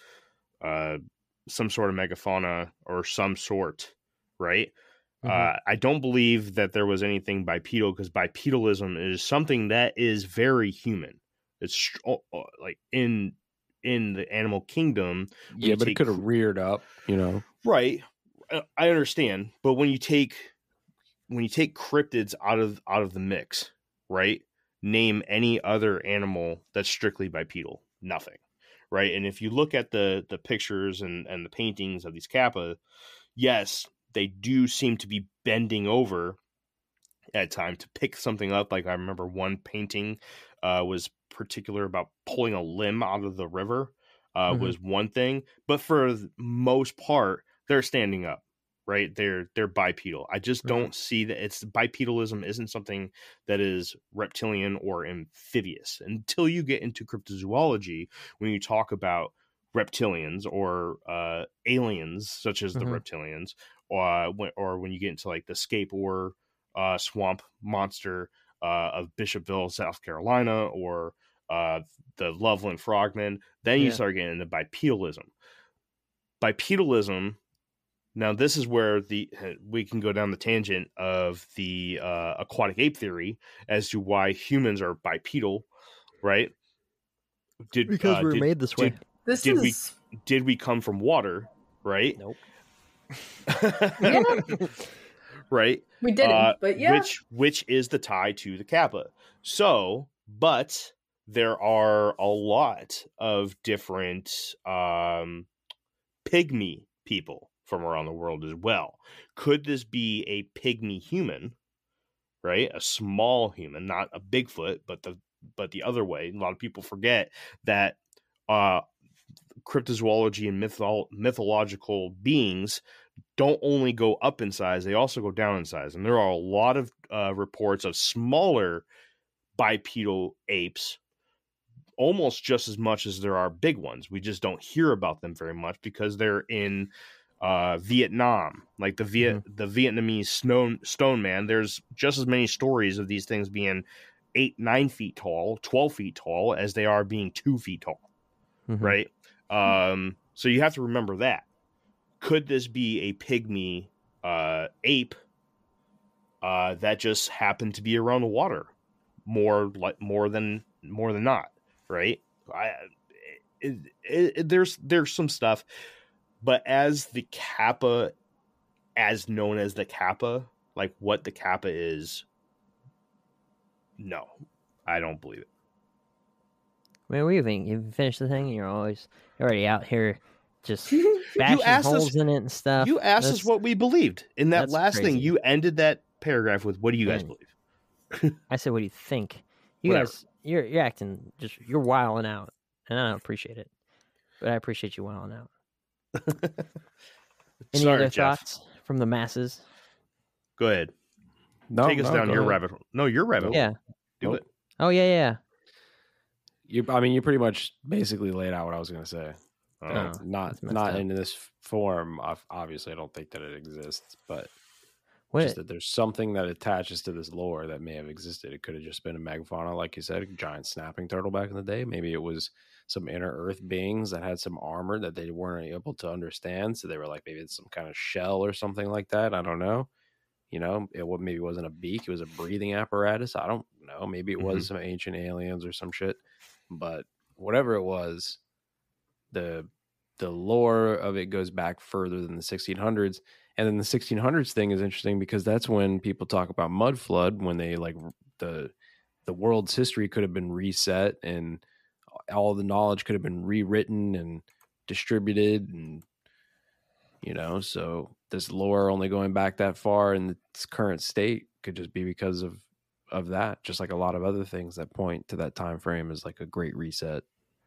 some sort of megafauna or some sort, right? I don't believe that there was anything bipedal, because bipedalism is something that is very human. It's like in the animal kingdom. Yeah, but it could have reared up, Right. I understand, but when you take cryptids out of the mix, right? Name any other animal that's strictly bipedal. Nothing. Right? And if you look at the pictures and the paintings of these Kappa, yes, they do seem to be bending over at time to pick something up. Like I remember one painting was particular about pulling a limb out of the river was one thing, but for the most part they're standing up, right? They're bipedal. I just don't see that it's bipedalism isn't something that is reptilian or amphibious until you get into cryptozoology. When you talk about reptilians or aliens such as the reptilians, or when you get into like the scape or swamp monster of Bishopville, South Carolina, or the Loveland frogmen, then you start getting into bipedalism. Bipedalism, now this is where we can go down the tangent of the aquatic ape theory as to why humans are bipedal, right? Because we're made this way. Did we come from water, right? Nope. Right? We didn't, but yeah. Which is the tie to the Kappa. So, but there are a lot of different pygmy people from around the world as well. Could this be a pygmy human, right? A small human, not a Bigfoot, but the other way. A lot of people forget that cryptozoology and mythological beings don't only go up in size, they also go down in size. And there are a lot of reports of smaller bipedal apes, almost just as much as there are big ones. We just don't hear about them very much because they're in Vietnam, like the Vietnamese stone man. There's just as many stories of these things being 8-9 feet tall, 12 feet tall as they are being 2 feet tall, right? So you have to remember that. Could this be a pygmy ape that just happened to be around the water more than not, right? There's some stuff, but as the Kappa, as known as the Kappa, like what the Kappa is, no, I don't believe it. Man, what do you think? You finished the thing? You're already out here just bashing holes in it and stuff. You asked us what we believed. In that last crazy. thing, you ended that paragraph with, what do you guys believe? I said, what do you think? You guys, you're acting, you're wilding out. And I don't appreciate it. But I appreciate you wilding out. Any other thoughts from the masses? Go ahead. Take us down your rabbit hole. No, your rabbit hole. Yeah. Do it. Oh, yeah. You pretty much basically laid out what I was going to say. Not in this form. Obviously, I don't think that it exists, but just that there's something that attaches to this lore that may have existed. It could have just been a megafauna, like you said, a giant snapping turtle back in the day. Maybe it was some inner earth beings that had some armor that they weren't able to understand. So they were like, maybe it's some kind of shell or something like that. I don't know. Maybe it wasn't a beak. It was a breathing apparatus. I don't know. Maybe it was some ancient aliens or some shit. But whatever it was, the lore of it goes back further than the 1600s. And then the 1600s thing is interesting because that's when people talk about mud flood, when they like the world's history could have been reset and all the knowledge could have been rewritten and distributed, and so this lore only going back that far in its current state could just be because of that, just like a lot of other things that point to that time frame as like a great reset.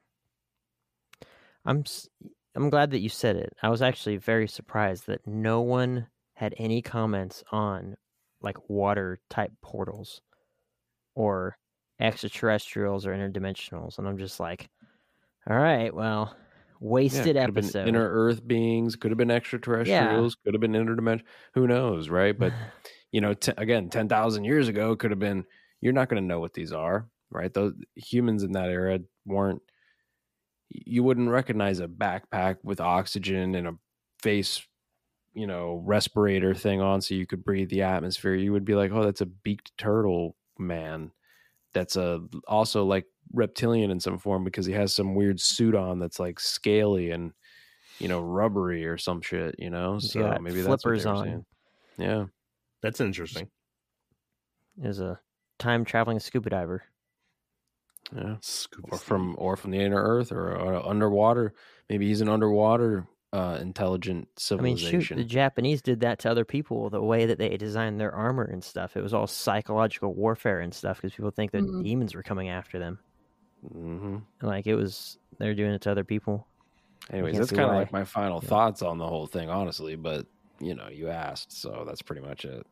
I'm glad that you said it. I was actually very surprised that no one had any comments on like water type portals or extraterrestrials or interdimensionals, and I'm just like, all right, well, wasted episode. Inner Earth beings, could have been extraterrestrials, could have been interdimensional. Who knows, right? But again, 10,000 years ago, could have been. You're not going to know what these are, right? Those humans in that era weren't. You wouldn't recognize a backpack with oxygen and a face, respirator thing on so you could breathe the atmosphere. You would be like, oh, that's a beaked turtle man. That's also like reptilian in some form because he has some weird suit on that's like scaly and, rubbery or some shit, So maybe that's what they're saying. Yeah. That's interesting. Is a time traveling scuba diver. Yeah, or from the inner earth or underwater. Maybe he's an underwater intelligent civilization. The Japanese did that to other people. The way that they designed their armor and stuff, it was all psychological warfare and stuff because people think that demons were coming after them. Mm-hmm. Like they're doing it to other people. Anyways, that's kind of like my final thoughts on the whole thing, honestly. But you asked, so that's pretty much it.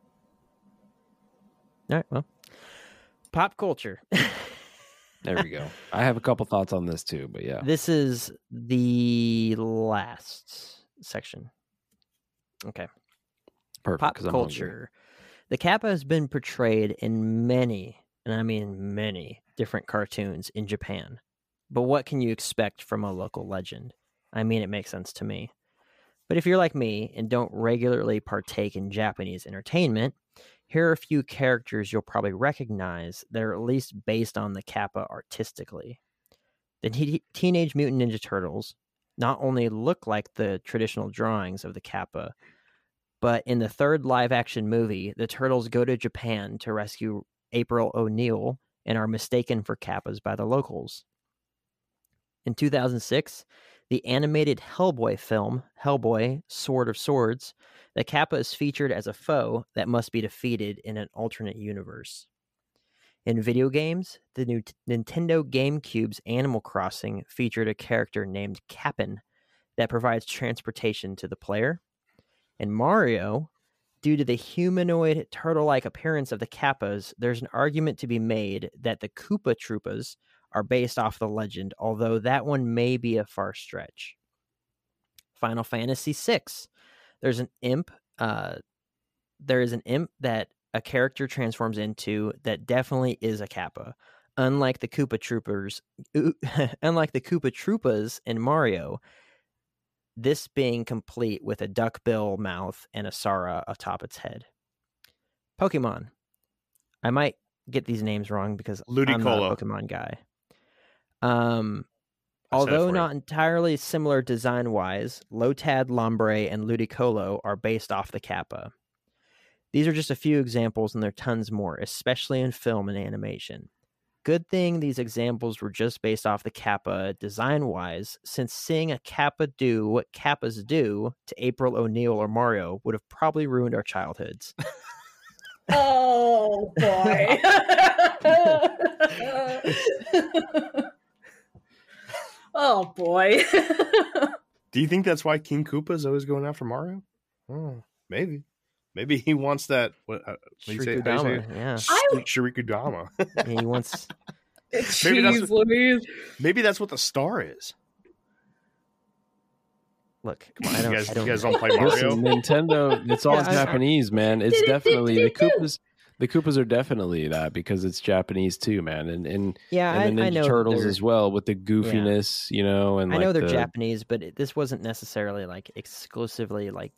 All right, well, pop culture. There we go. I have a couple thoughts on this too, but yeah. This is the last section. Okay. Perfect. Pop culture. The Kappa has been portrayed in many, and I mean many, different cartoons in Japan. But what can you expect from a local legend? I mean, it makes sense to me. But if you're like me and don't regularly partake in Japanese entertainment, here are a few characters you'll probably recognize that are at least based on the Kappa artistically. The Teenage Mutant Ninja Turtles not only look like the traditional drawings of the Kappa, but in the third live-action movie, the Turtles go to Japan to rescue April O'Neil and are mistaken for Kappas by the locals. In 2006, the animated Hellboy film, Hellboy, Sword of Swords, the Kappa is featured as a foe that must be defeated in an alternate universe. In video games, the new Nintendo GameCube's Animal Crossing featured a character named Kapp'n that provides transportation to the player. In Mario, due to the humanoid turtle-like appearance of the Kappas, there's an argument to be made that the Koopa Troopas are based off the legend, although that one may be a far stretch. Final Fantasy VI. There's an imp. There is an imp that a character transforms into that definitely is a Kappa. Unlike the Koopa Troopas in Mario, this being complete with a duckbill mouth and a Sara atop its head. Pokemon. I might get these names wrong because I'm not a Pokemon guy. Although not entirely similar design-wise, Lotad, Lombre, and Ludicolo are based off the Kappa. These are just a few examples, and there are tons more, especially in film and animation. Good thing these examples were just based off the Kappa design-wise, since seeing a Kappa do what Kappas do to April O'Neil or Mario would have probably ruined our childhoods. Oh, boy. Oh, boy. Do you think that's why King Koopa is always going after Mario? Oh, maybe. Maybe he wants that. What do you say? Yeah. Shurikudama. Yeah, he wants. Maybe that's what the star is. Look, come on, you guys don't play Mario. Listen, Nintendo. It's all Japanese, man. It's definitely the Koopas. The Koopas are definitely that because it's Japanese too, man. And the Ninja Turtles as well with the goofiness, you know. And I know they're Japanese, but this wasn't necessarily like exclusively like.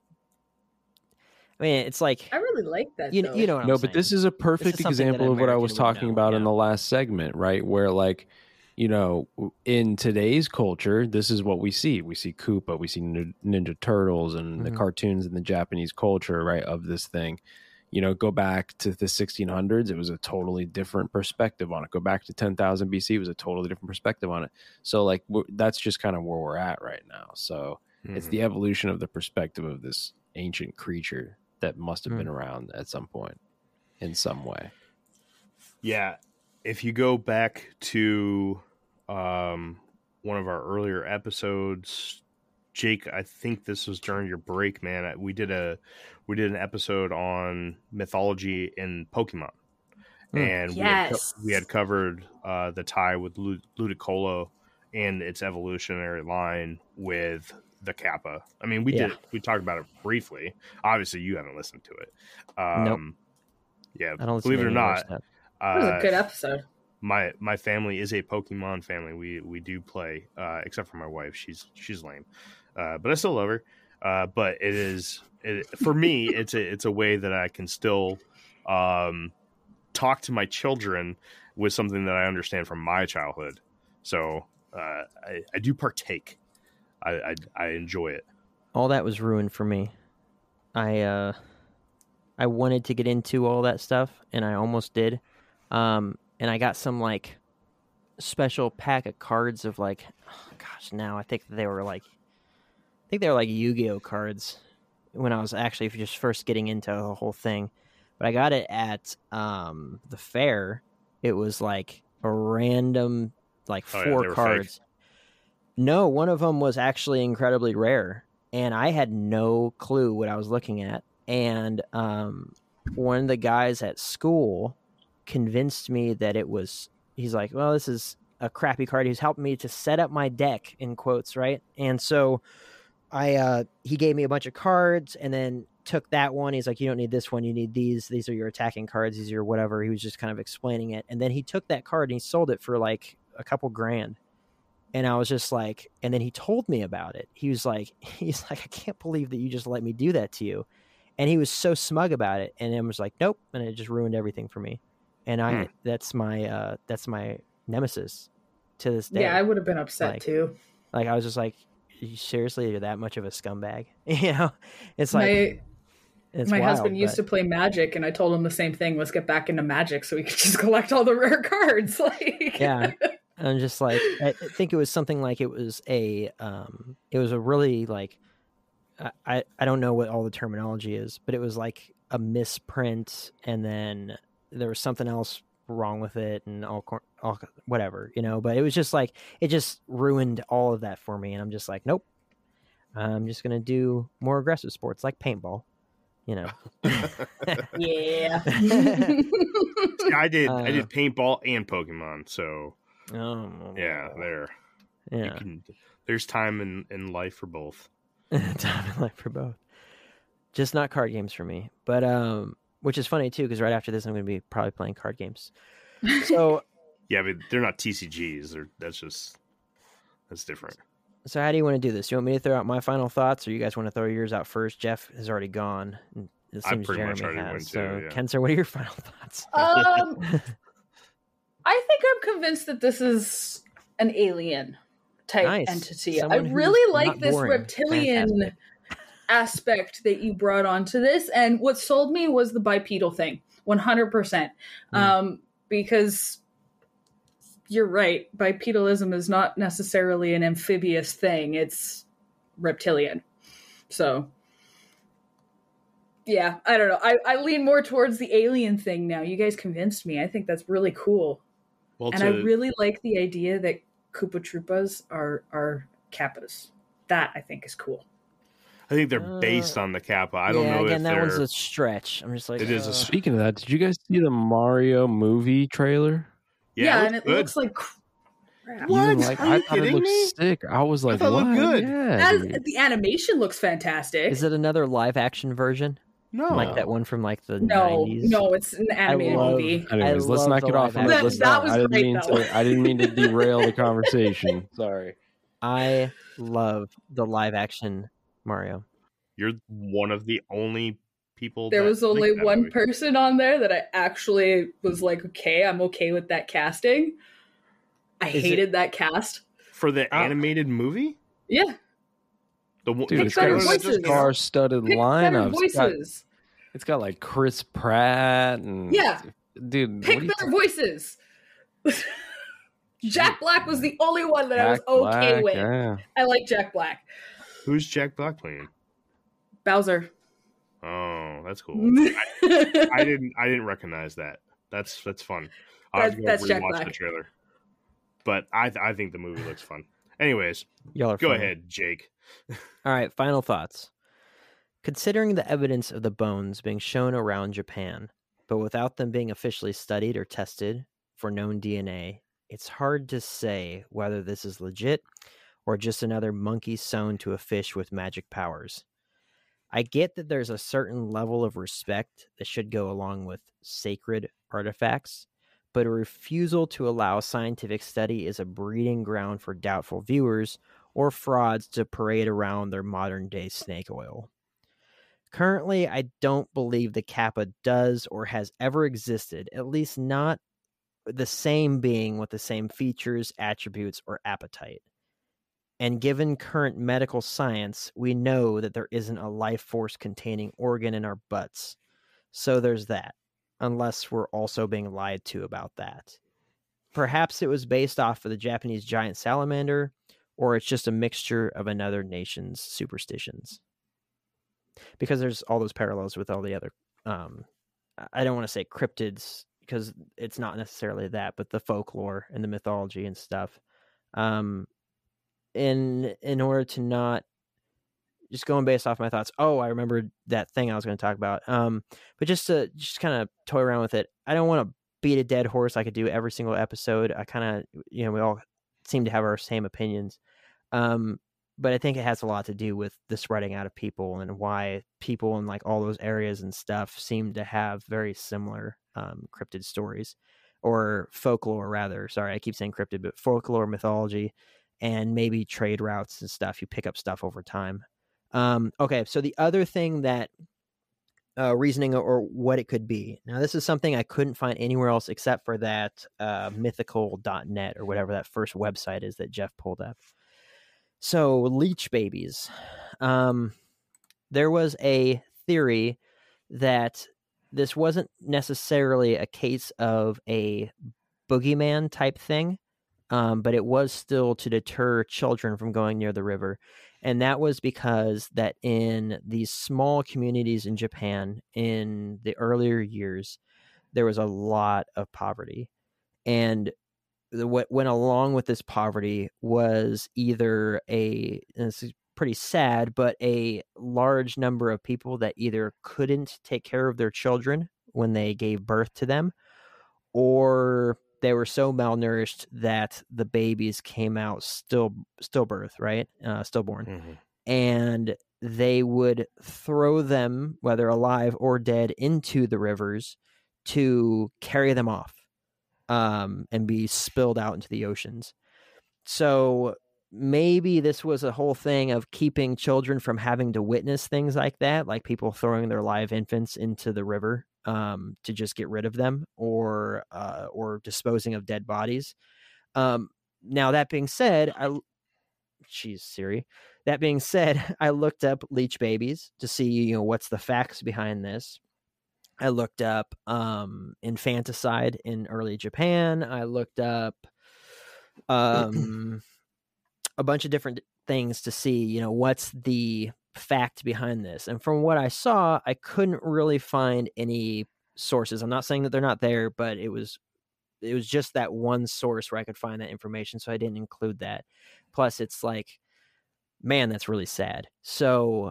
I mean, it's like I really like that. You know what I'm saying. But this is a perfect example of what I was talking about in the last segment, right? Where like, you know, in today's culture, this is what we see. We see Koopa, we see Ninja Turtles, and the cartoons in the Japanese culture, right? Of this thing. You know, go back to the 1600s, it was a totally different perspective on it. Go back to 10,000 BC, it was a totally different perspective on it. So, like, that's just kind of where we're at right now. So, it's the evolution of the perspective of this ancient creature that must have been around at some point in some way. Yeah. If you go back to one of our earlier episodes, Jake, I think this was during your break, man. We did an episode on mythology in Pokemon, and we had covered the tie with Ludicolo and its evolutionary line with the Kappa. I mean, we talked about it briefly. Obviously, you haven't listened to it. Nope. Yeah, I don't believe it or not, it was a good episode. My family is a Pokemon family. We do play, except for my wife. She's lame. But I still love her. But for me, it's a way that I can still talk to my children with something that I understand from my childhood. So I do partake. I enjoy it. All that was ruined for me. I wanted to get into all that stuff, and I almost did. And I got some like special pack of cards of like, oh gosh, now I think they were like Yu-Gi-Oh cards when I was actually just first getting into the whole thing. But I got it at the fair. It was like a random like 4 cards. Fake. No, one of them was actually incredibly rare, and I had no clue what I was looking at. And one of the guys at school convinced me that it was. He's like, "Well, this is a crappy card." He's helping me to set up my deck in quotes, right? And so he gave me a bunch of cards, and then took that one. He's like, "You don't need this one. You need these. These are your attacking cards. These are your whatever." He was just kind of explaining it, and then he took that card and he sold it for like a couple grand. And I was just like, and then he told me about it. He's like, I can't believe that you just let me do that to you. And he was so smug about it. And I was like, nope. And it just ruined everything for me. And that's my nemesis to this day. Yeah, I would have been upset too. Like I was just like, seriously, you're that much of a scumbag? You know, it's like my husband used to play Magic, and I told him the same thing: let's get back into Magic so we could just collect all the rare cards. Like, yeah. I'm just like, I think it was something like it was a really like, I don't know what all the terminology is, but it was like a misprint, and then there was something else wrong with it, and all whatever, you know. But it was just like, it just ruined all of that for me, and I'm just like, nope, I'm just gonna do more aggressive sports like paintball, you know. Yeah. I did paintball and Pokemon, so. Oh yeah, there. Yeah, there's time in life for both. Time in life for both. Just not card games for me. But which is funny too, because right after this, I'm going to be probably playing card games. So Yeah, but they're not TCGs. That's different. So how do you want to do this? You want me to throw out my final thoughts, or you guys want to throw yours out first? Jeff has already gone. And it I seems pretty much Jeremy already has. went So, too, yeah. Ken, sir, what are your final thoughts? I think I'm convinced that this is an alien type Nice. entity. I Someone who's really like not this boring. reptilian Fantastic. aspect that you brought onto this, and what sold me was the bipedal thing 100%. Because you're right, bipedalism is not necessarily an amphibious thing, it's reptilian. So yeah, I don't know, I lean more towards the alien thing now. You guys convinced me. I think that's really cool. Well, And I really like the idea that Koopa Troopas are Kappas. That I think is cool. I think they're based on the Kappa. I don't know again, if that they're. one's a stretch. I'm just like, It is a Speaking of that, did you guys see the Mario movie trailer? Yeah, it and it good. looks like crap. What? Like, Are I you thought it kidding looked me? sick. I was like, thought it what? looked good. Yeah, As, dude. the animation looks fantastic. is it another live action version? No, Like that one from like the No, 90s? no, it's an animated love- movie. Anyways, I let's love not the get off on live that. action. Let's That not- was I didn't great, mean though. to. I didn't mean to derail the conversation. Sorry. I love the live action Mario. You're one of the only people. There that was like only that one movie. person on there that I actually was like, okay, I'm okay with that casting. I Is hated that cast. for the animated movie. Yeah, The Dude, Pick it's better got a voices. star-studded pick better lineup. voices. It's got like Chris Pratt and Yeah. dude. Pick what are you better voices. Jack Black was the only one that I was Jack okay Black, with. Yeah. I like Jack Black. Who's Jack Black playing? Bowser. Oh, that's cool. I didn't recognize that. That's fun. I'll have to go That's Jack rewatch Black. the trailer. But I think the movie looks fun. Anyways, Y'all are go funny. ahead, Jake. All right, final thoughts. Considering the evidence of the bones being shown around Japan, but without them being officially studied or tested for known DNA, it's hard to say whether this is legit or just another monkey sewn to a fish with magic powers. I get that there's a certain level of respect that should go along with sacred artifacts, but a refusal to allow scientific study is a breeding ground for doubtful viewers or frauds to parade around their modern-day snake oil. Currently, I don't believe the Kappa does or has ever existed, at least not the same being with the same features, attributes, or appetite. And given current medical science, we know that there isn't a life force containing organ in our butts. So there's that, unless we're also being lied to about that. Perhaps it was based off of the Japanese giant salamander, or it's just a mixture of another nation's superstitions. Because there's all those parallels with all the other, I don't want to say cryptids, because it's not necessarily that, but the folklore and the mythology and stuff. In order to not just going based off my thoughts. Oh, I remembered that thing I was going to talk about. But just to kind of toy around with it. I don't want to beat a dead horse like I do every single episode. I kind of, we all seem to have our same opinions. But I think it has a lot to do with the spreading out of people and why people in like all those areas and stuff seem to have very similar cryptid stories or folklore rather. Sorry, I keep saying cryptid, but folklore, mythology, and maybe trade routes and stuff. You pick up stuff over time. Okay, so the other thing that reasoning or what it could be. Now, this is something I couldn't find anywhere else except for that mythical.net or whatever that first website is that Jeff pulled up. So, leech babies. There was a theory that this wasn't necessarily a case of a boogeyman type thing, but it was still to deter children from going near the river. And that was because that in these small communities in Japan in the earlier years, there was a lot of poverty. And what went along with this poverty was either and this is pretty sad, but a large number of people that either couldn't take care of their children when they gave birth to them, or they were so malnourished that the babies came out stillbirth, right? Stillborn. Mm-hmm. And they would throw them, whether alive or dead, into the rivers to carry them off and be spilled out into the oceans. So maybe this was a whole thing of keeping children from having to witness things like that, like people throwing their live infants into the river to just get rid of them, or disposing of dead bodies. Now, that being said, Jeez, Siri. That being said, I looked up leech babies to see, what's the facts behind this. I looked up infanticide in early Japan. I looked up a bunch of different things to see, what's the fact behind this. And from what I saw, I couldn't really find any sources. I'm not saying that they're not there, but it was just that one source where I could find that information, so I didn't include that. Plus, it's like, man, that's really sad. So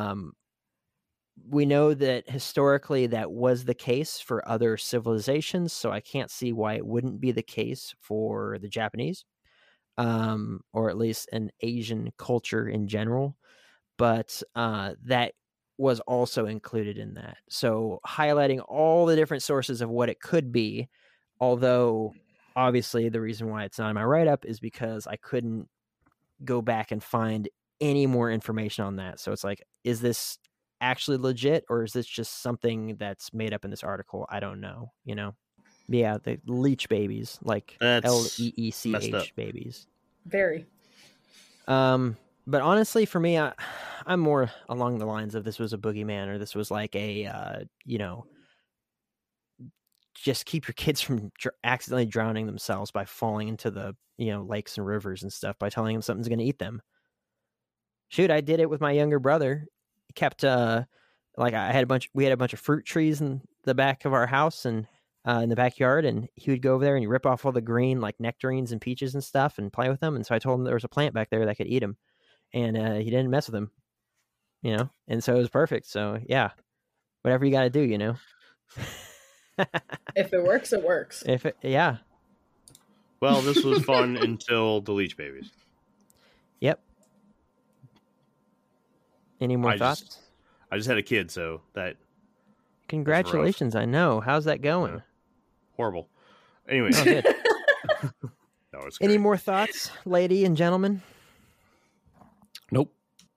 we know that historically that was the case for other civilizations, so I can't see why it wouldn't be the case for the Japanese, or at least an Asian culture in general. But that was also included in that. So highlighting all the different sources of what it could be, although obviously the reason why it's not in my write-up is because I couldn't go back and find any more information on that. So it's like, is this actually legit, or is this just something that's made up in this article? I don't know, Yeah, the leech babies, like LEECH babies. Very. But honestly, for me, I'm more along the lines of this was a boogeyman, or this was like a, just keep your kids from accidentally drowning themselves by falling into the, lakes and rivers and stuff, by telling them something's going to eat them. Shoot, I did it with my younger brother. He kept, we had a bunch of fruit trees in the back of our house and in the backyard, and he would go over there and he'd rip off all the green, like nectarines and peaches and stuff, and play with them. And so I told him there was a plant back there that could eat him, and he didn't mess with him, and so it was perfect. So yeah, whatever you got to do, If it works, it works. Yeah. Well, this was fun until the leech babies. Yep. Any more thoughts? I just had a kid, so that. Congratulations! I know. How's that going? Yeah. Horrible. Anyway. Oh, good. No, it's Any great. more thoughts, lady and gentlemen? Nope.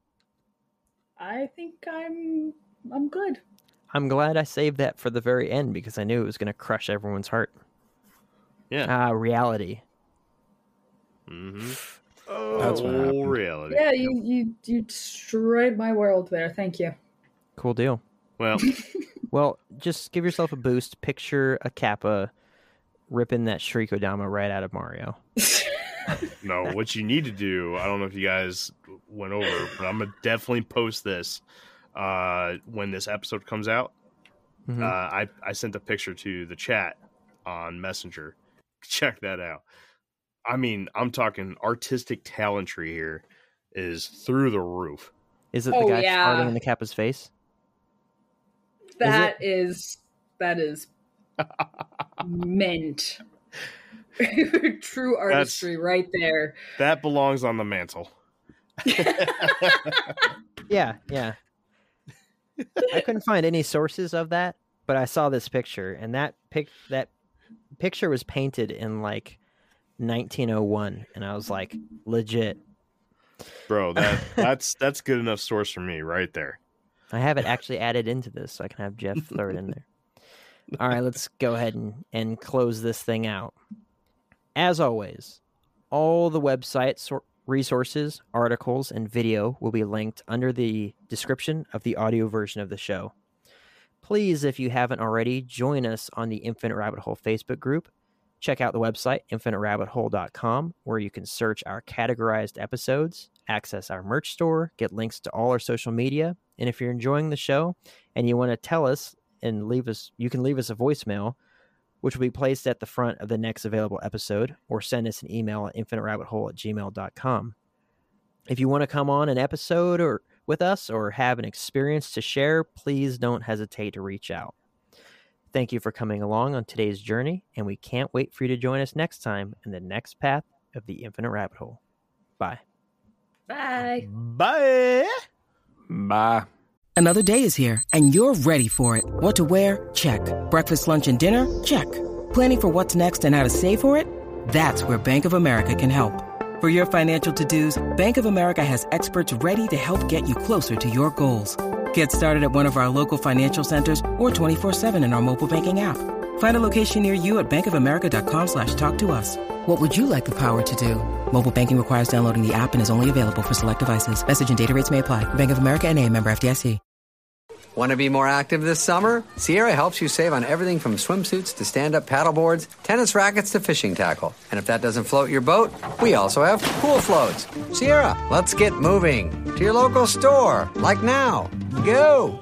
I think I'm good. I'm glad I saved that for the very end because I knew it was going to crush everyone's heart. Yeah. Reality. Mm-hmm. That's what happened. Reality. Yeah, you destroyed my world there. Thank you. Cool deal. Well, Well, just give yourself a boost. Picture a Kappa ripping that Shrikodama right out of Mario. no, what you need to do, I don't know if you guys went over, but I'm going to definitely post this when this episode comes out. Mhm. I sent a picture to the chat on Messenger. Check that out. I mean, I'm talking artistic talentry here is through the roof. Is it the Oh, guy yeah. farting in the Kappa's face? That is meant. True artistry right there. That belongs on the mantle. Yeah. I couldn't find any sources of that, but I saw this picture, and that picture was painted in like 1901, and I was like, legit. Bro, that's good enough source for me right there. I have it actually added into this, so I can have Jeff throw it in there. All right, let's go ahead and close this thing out. As always, all the websites, resources, articles, and video will be linked under the description of the audio version of the show. Please, if you haven't already, join us on the Infinite Rabbit Hole Facebook group. Check out the website, infiniterabbithole.com, where you can search our categorized episodes, access our merch store, get links to all our social media. And if you're enjoying the show and you want to tell us and you can leave us a voicemail, which will be placed at the front of the next available episode, or send us an email at infiniterabbithole@gmail.com. If you want to come on an episode or with us or have an experience to share, please don't hesitate to reach out. Thank you for coming along on today's journey, and we can't wait for you to join us next time in the next path of the Infinite Rabbit Hole. Bye. Bye. Bye. Bye. Another day is here, and you're ready for it. What to wear? Check. Breakfast, lunch, and dinner? Check. Planning for what's next and how to save for it? That's where Bank of America can help. For your financial to-dos, Bank of America has experts ready to help get you closer to your goals. Get started at one of our local financial centers or 24/7 in our mobile banking app. Find a location near you at bankofamerica.com/talktous. What would you like the power to do? Mobile banking requires downloading the app and is only available for select devices. Message and data rates may apply. Bank of America NA, member FDIC. Want to be more active this summer? Sierra helps you save on everything from swimsuits to stand-up paddleboards, tennis rackets to fishing tackle. And if that doesn't float your boat, we also have pool floats. Sierra, let's get moving. To your local store, like now. Go!